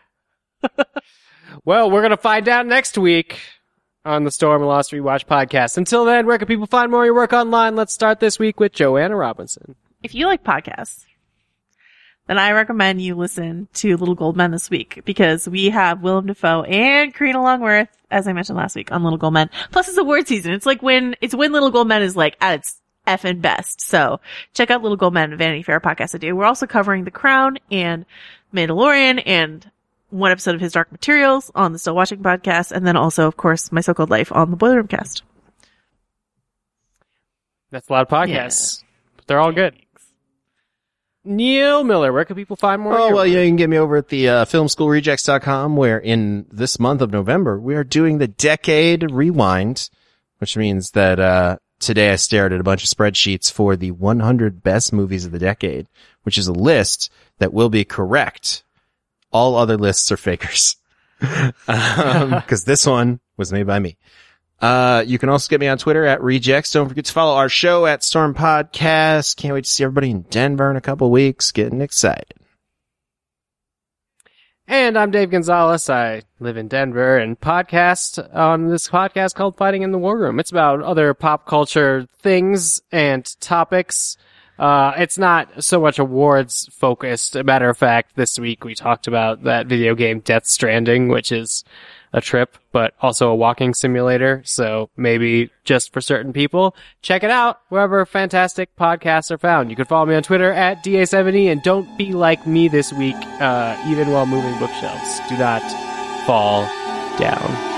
Well, we're going to find out next week on the Storm and Lost Rewatch podcast. Until then, where can people find more of your work online? Let's start this week with Joanna Robinson. If you like podcasts, then I recommend you listen to Little Gold Men this week because we have Willem Dafoe and Karina Longworth, as I mentioned last week, on Little Gold Men. Plus, it's award season. It's like when Little Gold Men is like at its effing best. So check out Little Gold Men, Vanity Fair podcast idea. We're also covering The Crown and Mandalorian and one episode of His Dark Materials on the Still Watching podcast, and then also, of course, My So-Called Life on the Boiler Room cast. That's a lot of podcasts. But they're all good. Neil Miller, where can people find more? Oh, well, you can get me over at the filmschoolrejects.com, where in this month of November, we are doing the Decade Rewind, which means that today I stared at a bunch of spreadsheets for the 100 best movies of the decade, which is a list that will be correct. All other lists are fakers. Cause this one was made by me. You can also get me on Twitter at Rejects. Don't forget to follow our show at Storm Podcast. Can't wait to see everybody in Denver in a couple weeks. Getting excited. And I'm Dave Gonzalez. I live in Denver and podcast on this podcast called Fighting in the War Room. It's about other pop culture things and topics. It's not so much awards focused. As a matter of fact, this week we talked about that video game Death Stranding, which is a trip, but also a walking simulator. So maybe just for certain people, check it out wherever fantastic podcasts are found. You can follow me on Twitter at DA70 and don't be like me this week, even while moving bookshelves. Do not fall down.